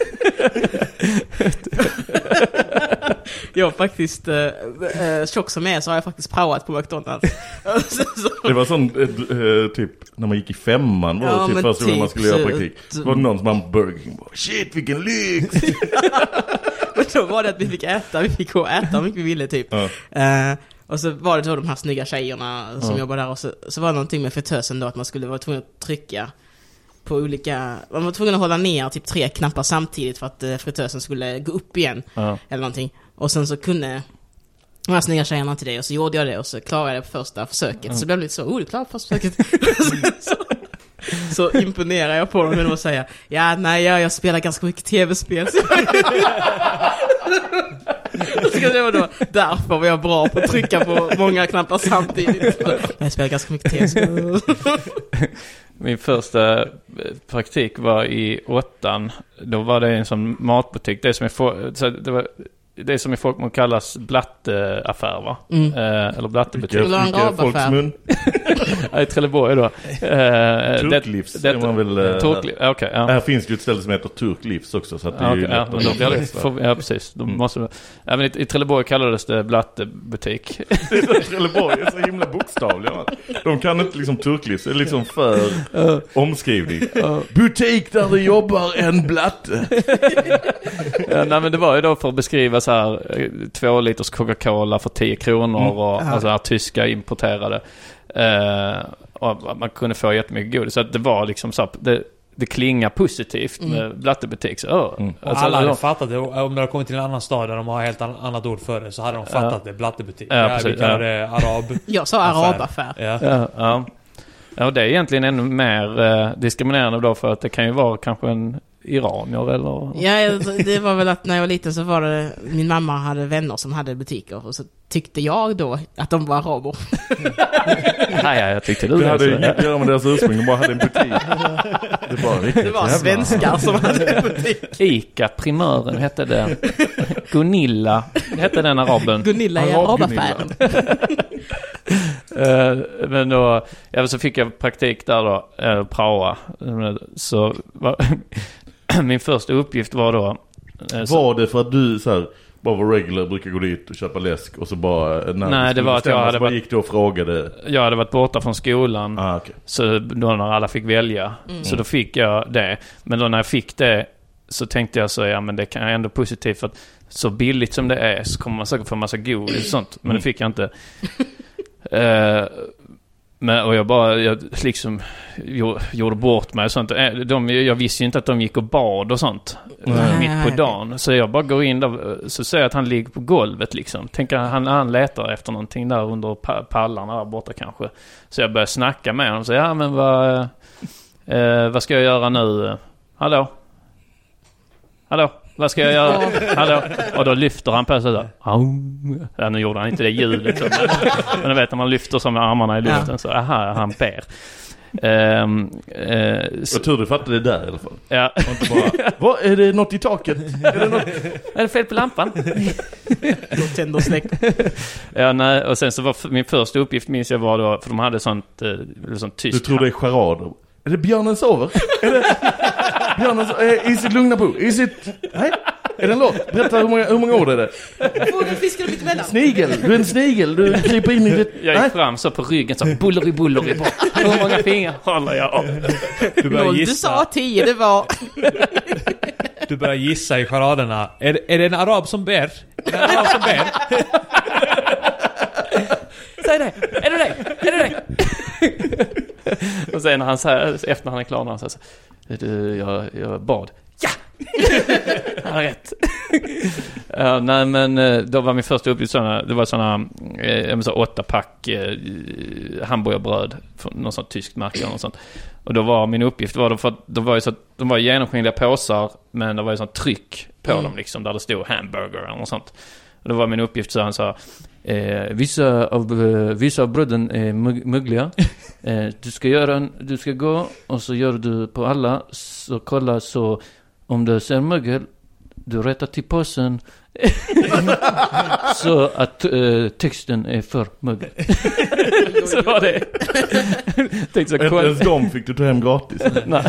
Jag faktiskt, tjock som är så har jag faktiskt praoat på McDonald's. Det var sån typ när man gick i 5:an var det typ första gången man skulle göra praktik. Det var någon som var Burger King. Shit, vilken lyx! Men då var det att vi fick gå och äta hur mycket vi ville typ. Och så var det då de här snygga tjejerna som jobbade där och så var det någonting med fritösen då att man skulle vara tvungen att trycka på olika, man var tvungen att hålla ner typ 3 knappar samtidigt för att fritösen skulle gå upp igen eller någonting. Och sen så kunde de här snygga tjejerna till det och så gjorde jag det och så klarade jag det på första försöket. Så det blev lite så, du klarade första försöket. så imponerar jag på dem med att säga, jag spelar ganska mycket tv-spel. Så det var då därför var jag bra på att trycka på många knappar samtidigt. Jag spelar ganska mycket tv-spel. Min första praktik var i 8:an. Då var det en sån matbutik. Det som i folkmun kallas blatteaffär, va? Eller blattebutik. Vilka folksmun? Ja, i Trelleborg då. Turklivs. Här finns ju ett ställe som heter Turklivs också. Så att det är ju ja, precis. Men i Trelleborg kallades det blattebutik. Trelleborg är så himla bokstavliga. De kan inte liksom Turklivs. Det är liksom för omskrivning. Butik där det jobbar en blatte. Men det var ju då för att beskriva så här 2 liters Coca-Cola för 10 kronor och alltså här, tyska importerade. Och man kunde få jättemycket godis. Så att det var liksom så det klingar positivt med blattebutik. Så, alltså, alla hade fattat det. Om de hade kommit till en annan stad där de har helt annat ord för det så hade de fattat det. Blattebutik. Vi kallar det arab. Jag sa arabaffär. Ja, det är egentligen ännu mer diskriminerande då för att det kan ju vara kanske en iranier eller... Ja, det var väl att när jag var liten så var det min mamma hade vänner som hade butiker och så tyckte jag då att de var araber. Nej, jag tyckte det hade inget att göra med deras ursprung, de bara hade en butik. Det var svenskar som hade en butik. Ica primören hette det. Gunilla hette den araben. Gunilla i arabaffären. Men då så fick jag praktik där då, praoa. Så min första uppgift var då var det för att du så här bara var regular, brukar gå dit och köpa läsk och så bara nej, det var att jag hade gick då och frågade. Jag hade varit borta från skolan. Okay. Så då när alla fick välja så då fick jag det. Men då när jag fick det så tänkte jag så men det kan jag ändå positivt för att så billigt som det är så kommer man säkert få en massa godis och sånt. Men det fick jag inte. Och jag liksom gjorde bort mig och sånt. Jag visste ju inte att de gick och bad och sånt mitt på dagen. Så jag bara går in där så ser jag att han ligger på golvet liksom. Tänker han letar efter någonting där under pallarna där borta kanske. Så jag börjar snacka med honom och säger men vad ska jag göra nu? Hallå? Vad ska jag göra? Hallå? Och då lyfter han på sig där. Ja, nu gjorde han inte det ljudet. Men du vet när man lyfter som med armarna i luften så han ber. Jag tror du fattade det där i alla fall. Ja. Vad är det något i taket? Är det fel på lampan? Tänd och släck. Ja, nej. Och sen så var min första uppgift minns jag var då för de hade sånt tyst. Du tror det är charader? Är det björnen sover? Är det björnen sover? Is it lugna bo? Is it... Nej? Är det en låt? Berätta hur många ord är det? Fiskar du mitt emellan? Snigel, du är en snigel. Du kryper in i det. Jag gick fram så på ryggen så bulleri. Hur många fingrar håller jag av? Du sa 10, det var... Du börjar gissa i charaderna. Är det en arab som ber? Är det en arab som ber? Säg det! Är det det? Och sen när han säger, efter han är klar, när han säger jag bad. Ja! Han har rätt. Nej, men då var min första uppgift det var såna 8-pack hamburgerbröd från någon sån tysk märke eller något sånt. Och då var min uppgift då var ju så att de var genomskinliga påsar, men det var ju sånt tryck på dem liksom där det stod hamburger eller något sånt. Och då var min uppgift så han sa Vissa av bröden är mögliga. Du ska gå och så gör du på alla. Så kolla så om du ser mögel, du rättar till påsen. Så att texten är för mögel. Så var det. Inte ens de fick du ta hem gratis. Nej.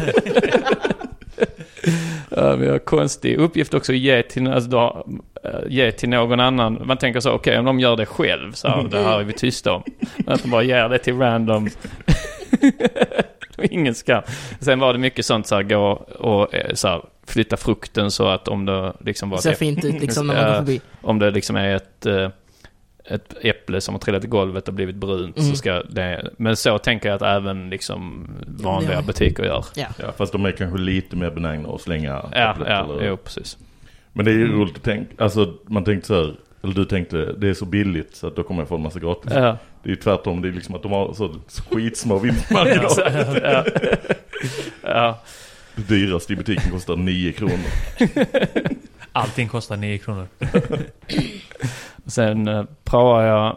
Ja, vi har konstig uppgift också att ge till någon annan. Man tänker så, okej, om de gör det själv så det här är vi tysta om. Att de bara ger det till random. Ingen skam. Sen var det mycket sånt så här, gå och så här, flytta frukten så att om det liksom var det ser fint ut liksom när man går förbi. Om det liksom är ett äpple som har trillat i golvet och blivit brunt så ska det, men så tänker jag att även liksom vanliga butiker gör. Ja, fast de är kanske lite mer benägna att slänga äpplet. Ja, precis. Men det är ju roligt att tänka, alltså man tänkte så här, eller du tänkte det är så billigt så att då kommer jag få en massa gratis. Ja. Det är ju tvärtom, det är liksom att de har så skitsmå vinstmarginaler. Ja. Det dyraste i butiken kostar 9 kronor. Allting kostar 9 kronor. Sen praoar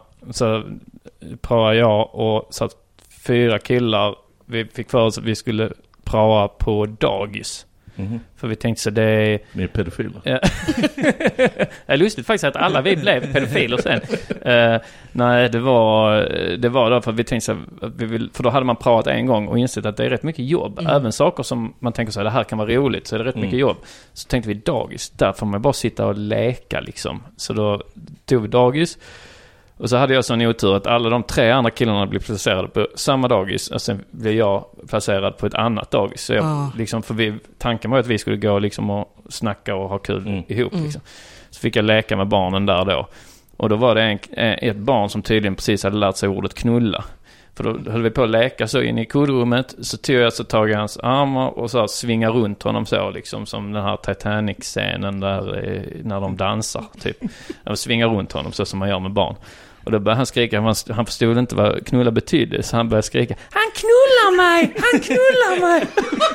jag och så att 4 killar, vi fick för oss att vi skulle praoa på dagis. För vi tänkte så det är... Ni är pedofiler. Det är lustigt faktiskt att alla vi blev pedofiler sen. Nej, det var då för vi tänkte så för då hade man pratat en gång och insett att det är rätt mycket jobb. Även saker som man tänker så här, det här kan vara roligt, så är det rätt mycket jobb. Så tänkte vi dagis, där får man bara sitta och leka liksom. Så då tog vi dagis. Och så hade jag sån otur att alla de 3 andra killarna blev placerade på samma dagis. Och sen blev jag placerad på ett annat dagis. Så jag, liksom, tanken var att vi skulle gå liksom och snacka och ha kul ihop. Liksom. Så fick jag leka med barnen där då. Och då var det ett barn som tydligen precis hade lärt sig ordet knulla. För då höll vi på att leka så in i kodrummet. Så tog jag tag i hans armar och så svinga runt honom så liksom som den här Titanic-scenen där när de dansar typ. Jag svingar runt honom så som man gör med barn. Och då började han skrika, han förstod inte vad knulla betydde, så han började skrika, han knullar mig! Han knullar mig!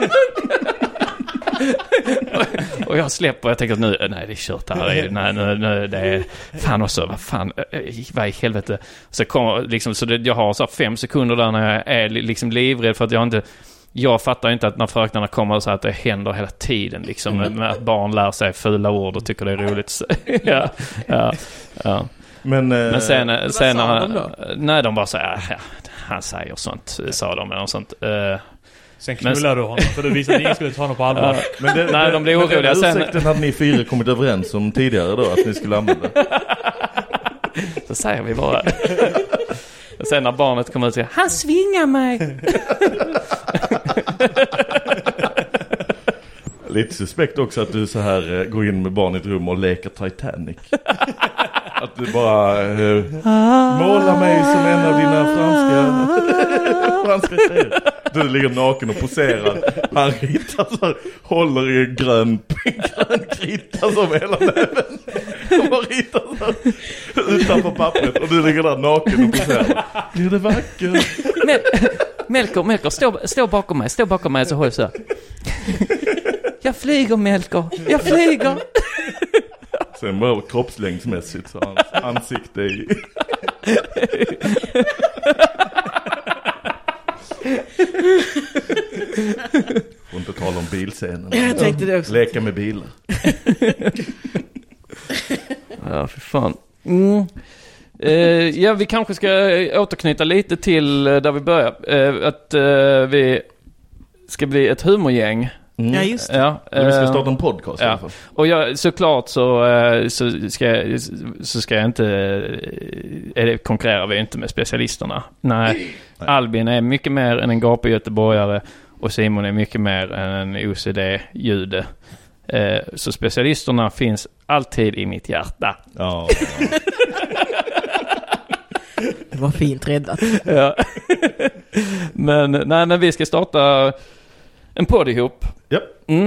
Och jag släpper och jag tänker att nu, nej det är kört här, nej det är, fan också, vad i helvete. Så kommer liksom, så jag har så 5 sekunder där när jag är liksom livrädd för att jag fattar inte att när fröknarna kommer så att det händer hela tiden liksom, med att barn lär sig fula ord och tycker det är roligt. Ja. Men sen när de bara säger han säger sånt, sa de eller något sånt. Sen knullar du honom för du visade att ingen skulle ta honom på allvar. Nej, de blir oroliga. Ursäkten hade ni 4 kommit överens om tidigare då att ni skulle använda. Så säger vi bara. Och sen när barnet kommer ut och säger han svingar mig. Lite suspekt också att du så här går in med barn i ett rum och leker Titanic. Att du bara målar mig som en av dina franska tjejer. Du ligger naken och poserar. Han ritar så här, håller i en grön krita som hela näven. Han bara ritar så här, utanför pappret. Och du ligger där naken och poserar. Blir det vackert? Melker, stå bakom mig så håller så. Jag flyger, Melker. Jag flyger. Sen bara kroppslängdsmässigt så hans ansikte i. Får inte tala om bilscenen. Jag tänkte det också. Leka med bilar. Ja, för fan. Ja, vi kanske ska återknyta lite till där vi börjar. Att vi ska bli ett humorgäng. Ja, just det. Ja, vi ska starta en podcast i alla fall. Och jag, såklart så ska jag inte konkurrera vi inte med specialisterna. Nej. Albin är mycket mer än en gapig göteborgare och Simon är mycket mer än en OCD-jude. Så specialisterna finns alltid i mitt hjärta. Ja. Det var fint räddat. Ja. Men när vi ska starta en podd ihop. Japp.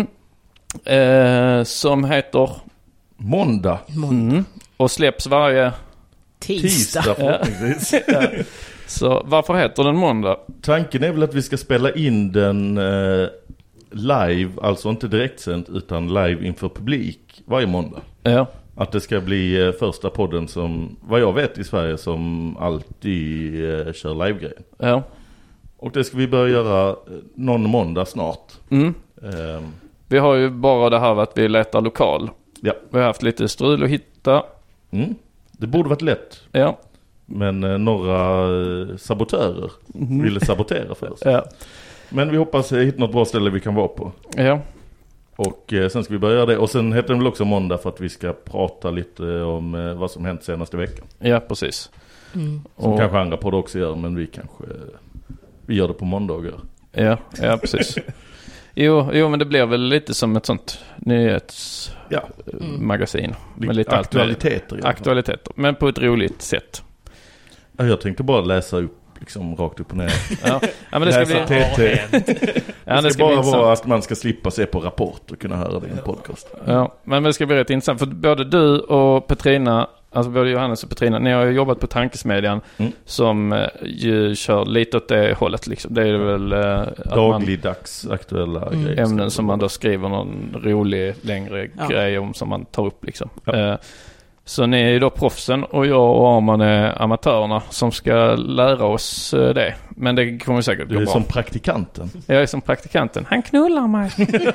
Som heter Måndag. Och släpps varje tisdag förhoppningsvis. Ja. Så varför heter den Måndag? Tanken är väl att vi ska spela in den live, alltså inte direktsänt utan live inför publik varje måndag. Ja. Att det ska bli första podden som, vad jag vet i Sverige, som alltid kör live-grejen. Ja. Och det ska vi börja göra någon måndag snart. Vi har ju bara det här att vi letar lokal. Ja. Vi har haft lite strul att hitta. Det borde varit lätt. Ja. Men några sabotörer ville sabotera för oss. Ja. Men vi hoppas hitta något bra ställe vi kan vara på. Ja. Och sen ska vi börja göra det. Och sen heter den väl också måndag för att vi ska prata lite om vad som hänt senaste veckan. Ja, precis. Som kanske andra poddar också gör, men vi gör det på måndagar. Ja, precis. Jo, men det blir väl lite som ett sånt nyhetsmagasin. Med lite aktualiteter. Men på ett roligt sätt. Jag tänkte bara läsa upp liksom rakt upp och ner. Men det ska bli TT. Det ska bara vara att man ska slippa se på Rapport och kunna höra det i en podcast. Ja, men det ska bli rätt intressant. För både du och Petrina, alltså både Johannes och Petrina, ni har ju jobbat på Tankesmedjan som ju kör lite åt det hållet liksom. Det är väl dagligdags aktuella grejer. Ämnen som man då skriver någon rolig längre grej om som man tar upp liksom. Ja. Så ni är ju då proffsen och jag och Arman är amatörerna som ska lära oss det. Men det kommer säkert gå bra. Du är som praktikanten. Jag är som praktikanten. Han knullar mig.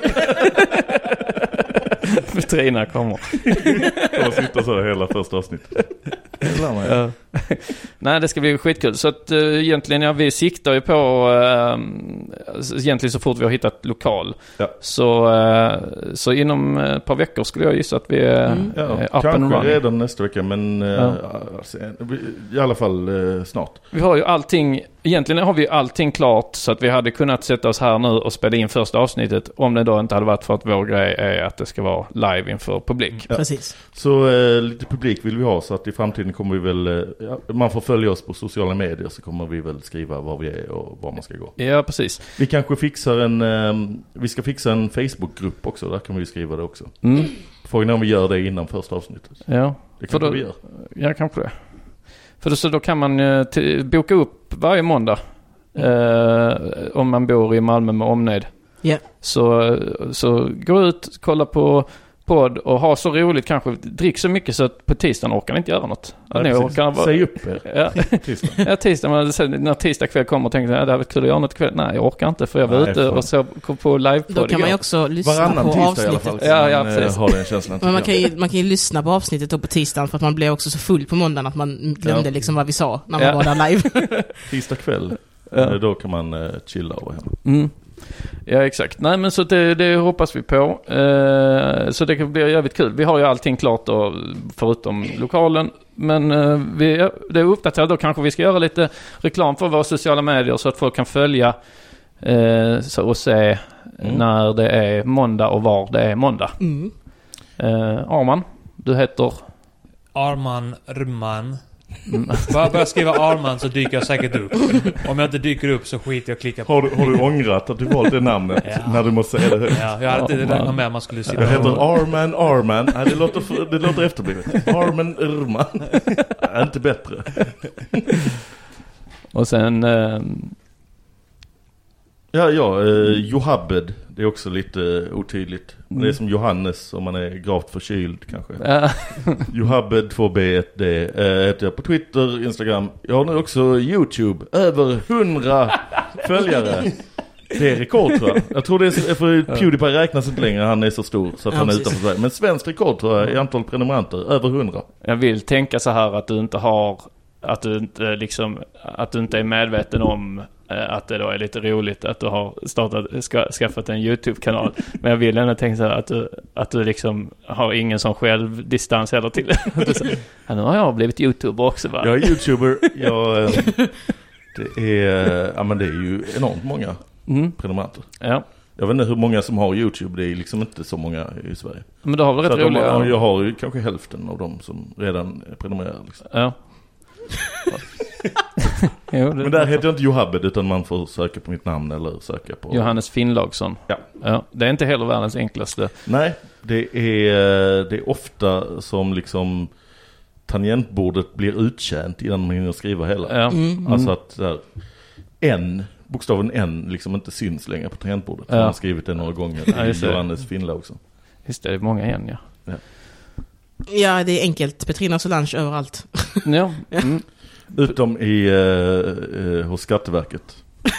Petrina kommer. Jag sitter så hela första avsnittet. Nej, det ska bli skitkul. Så att egentligen, vi siktar ju på egentligen så fort vi har hittat lokal. Ja. Så inom ett par veckor skulle jag gissa att vi är up and running. Kanske redan nästa vecka, men i alla fall snart. Vi har ju allting, egentligen har vi allting klart så att vi hade kunnat sätta oss här nu och spela in första avsnittet om det då inte hade varit för att vår grej är att det ska vara live inför publik. Ja. Precis. Så lite publik vill vi ha, så att i framtiden kommer vi väl, man får följa oss på sociala medier, så kommer vi väl skriva var vi är och var man ska gå. Ja, precis. Vi kanske vi ska fixa en Facebookgrupp också, där kan vi skriva det också. Frågan är om vi gör det innan första avsnittet. Ja, det kanske vi gör. Ja, kanske det. För då kan man boka upp varje måndag om man bor i Malmö med omnejd. Yeah. Så gå ut, kolla på podd och ha så roligt, kanske drick så mycket så att på tisdagen orkar ni inte göra något. Säg upp er. Tisdagen. När tisdag kväll kommer och tänker det här kul att göra något kväll. Nej, jag orkar inte för jag var ute och så på livepodd. Då kan man ju också lyssna på avsnittet. Ja, precis. Har den känslan. Men man kan ju lyssna på avsnittet då på tisdagen, för att man blev också så full på måndagen att man glömde liksom vad vi sa när man var där live. Tisdag kväll. Då kan man chilla och hemma. Ja, exakt. Nej, men så det hoppas vi på. Så det kan bli jävligt kul. Vi har ju allting klart då, förutom lokalen. Men det är uppdaterat. Då kanske vi ska göra lite reklam för våra sociala medier så att folk kan följa och se när det är måndag och var det är måndag. Arman, du heter? Arman Rman. Bara börja skriva Arman så dyker jag säkert upp. Om jag inte dyker upp så skiter jag klicka på. Har du ångrat att du valt det namnet när du måste säga det högt? Ja, jag hade inte räknat med att man skulle sitta. Jag heter Arman. Nej, det låter efterblivet. Arman Rman. Inte bättre. Och sen Johabed. Det är också lite otydligt. Det är som Johannes om man är gravt förkyld kanske. Johabed 2B1D heter jag på Twitter, Instagram. Jag har nu också YouTube. Över 100 följare. Det är rekord, tror jag. Jag tror det är för PewDiePie räknas inte längre. Han är så stor så att han är utanför Sverige. Men svensk rekord, tror jag, i antal prenumeranter. Över 100. Jag vill tänka så här att du inte är medveten om att det då är lite roligt att du har skaffat en YouTube-kanal. Men jag vill ändå tänka så här att du liksom har ingen sån självdistans heller till det. Nu har jag blivit YouTuber också, va? Jag är YouTuber. Det är ju enormt många prenumeranter. Ja. Jag vet inte hur många som har YouTube. Det är liksom inte så många i Sverige. Men det har väl rätt roliga. Jag har ju kanske hälften av dem som redan prenumererar liksom. Ja. Men där heter jag inte Johabed, utan man får söka på mitt namn eller söka på Johannes Finnlaugsson. Ja. Det är inte heller världens enklaste. Nej, det är ofta som liksom tangentbordet blir uttjänt innan man hinner skriva hela. Ja. Alltså att bokstaven N liksom inte syns längre på tangentbordet. Jag har skrivit det några gånger. Johannes Finnlaugsson. Just det är många igen, ja. Ja, det är enkelt. Petrina Solange överallt. Ja. Mm. Utom hos Skatteverket.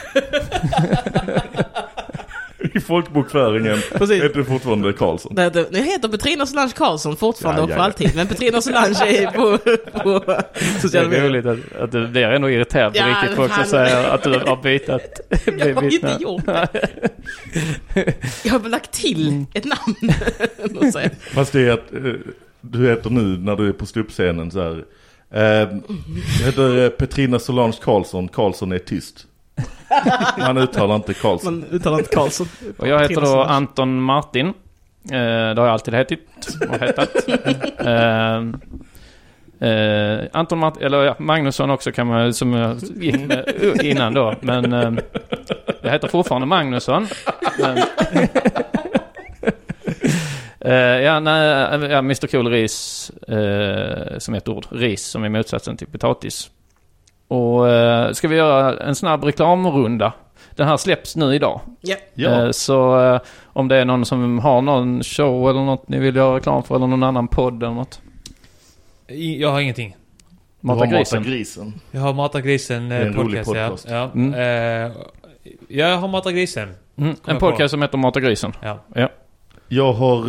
I folkbokföringen heter det fortfarande Karlsson. Det heter Petrina Solange Karlsson fortfarande och för alltid. Men Petrina Solange är på sociala medier. Det är roligt att det är ändå irriterande på riktigt folk som säger att du har bytat. Jag har inte gjort det. Jag har lagt till ett namn. Fast det är att du heter nu när du är på ståuppscenen så här. Jag heter Petrina Solange Karlsson. Karlsson är tyst. Man uttalar inte Karlsson. Och jag heter då Anton Martin. Det har jag alltid hetat. Anton Martin, eller Magnusson också kan man, som jag gick med innan då. Men jag heter fortfarande Magnusson. Men Mr. Cool Ris, som är ett ord. Ris som är motsatsen till potatis. Och ska vi göra en snabb reklamrunda? Den här släpps nu idag. Ja. Så om det är någon som har någon show eller något ni vill göra reklam för, eller någon annan podd eller något. Jag har ingenting. Mata grisen. Jag har Mata grisen podcast. Ja. Jag har Mata grisen. En podcast som heter Mata grisen. Ja. Jag har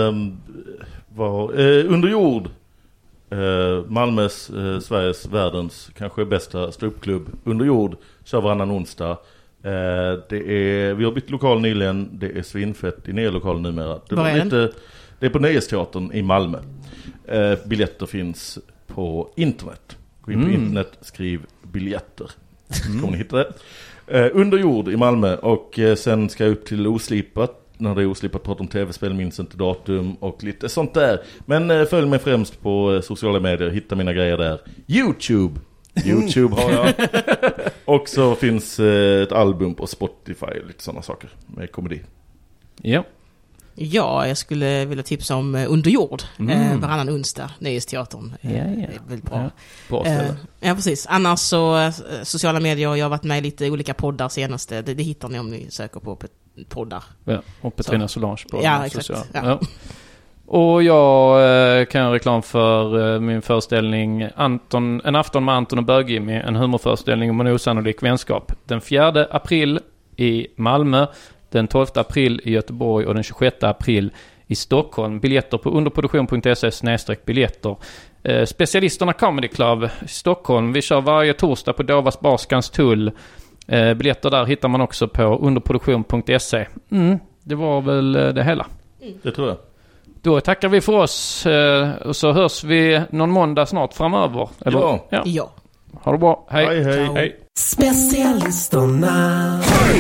Under jord. Malmös, Sveriges, världens kanske bästa ståuppklubb Under jord, kör varannan onsdag. Vi har bytt lokal nyligen. Det är svinfett i nya lokalen numera. Det är på Nöjesteatern i Malmö. Biljetter finns på internet. Gå in på internet, skriv biljetter. Kommer ni hitta det. Under jord i Malmö. Och sen ska jag upp till Oslipat. När det är oslipat, prata om tv-spel, minns inte datum och lite sånt där. Men följ mig främst på sociala medier, hitta mina grejer där. YouTube har jag. Och så finns ett album på Spotify, lite sådana saker med komedi. Ja. Ja, jag skulle vilja tipsa om Under jord varannan onsdag, Nöjesteatern. Det är väldigt bra. Ja, precis. Annars så sociala medier, jag har varit med i lite olika poddar senaste. Det hittar ni om ni söker på poddar. Ja, och Petrina Solange på. Ja, exakt. Ja. Och jag kan göra reklam för min föreställning En afton med Anton och Bög-Jimmy, en humorföreställning om en osannolik vänskap. Den 4 april i Malmö, den 12 april i Göteborg och den 26 april i Stockholm. Biljetter på underproduktion.se/biljetter. Specialisterna Comedy Club i Stockholm. Vi kör varje torsdag på Dovas bar Skanstull. Biljetter där hittar man också på underproduktion.se. Det var väl det hela. Det tror jag. Då tackar vi för oss och så hörs vi någon måndag snart framöver. Eller? Ja. Ha det bra. Hej. Hej. Specialisterna.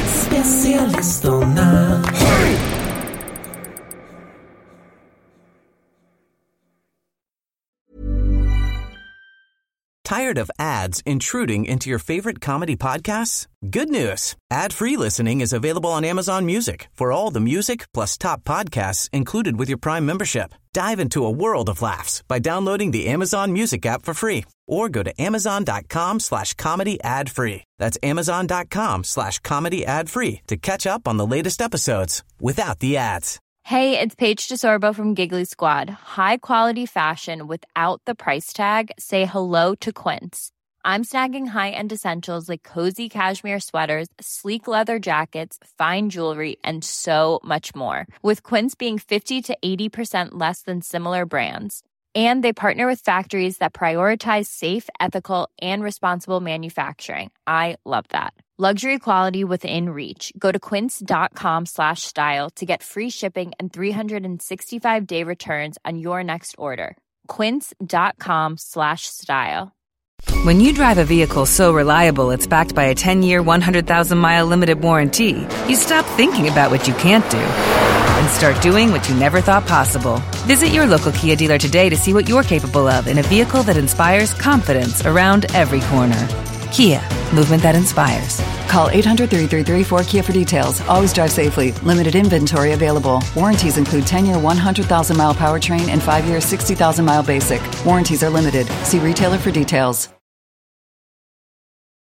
Tired of ads intruding into your favorite comedy podcasts? Good news. Ad-free listening is available on Amazon Music for all the music plus top podcasts included with your Prime membership. Dive into a world of laughs by downloading the Amazon Music app for free or go to amazon.com/comedy ad-free. That's amazon.com/comedy ad-free to catch up on the latest episodes without the ads. Hey, it's Paige DeSorbo from Giggly Squad. High quality fashion without the price tag. Say hello to Quince. I'm snagging high-end essentials like cozy cashmere sweaters, sleek leather jackets, fine jewelry, and so much more. With Quince being 50 to 80% less than similar brands. And they partner with factories that prioritize safe, ethical, and responsible manufacturing. I love that. Luxury quality within reach. Go to quince.com/style to get free shipping and 365-day returns on your next order. Quince.com/style. When you drive a vehicle so reliable it's backed by a 10-year, 100,000-mile limited warranty, you stop thinking about what you can't do and start doing what you never thought possible. Visit your local Kia dealer today to see what you're capable of in a vehicle that inspires confidence around every corner. Kia, movement that inspires. Call 800-333-4KIA for details. Always drive safely. Limited inventory available. Warranties include 10-year 100,000-mile powertrain and 5-year 60,000-mile basic. Warranties are limited. See retailer for details.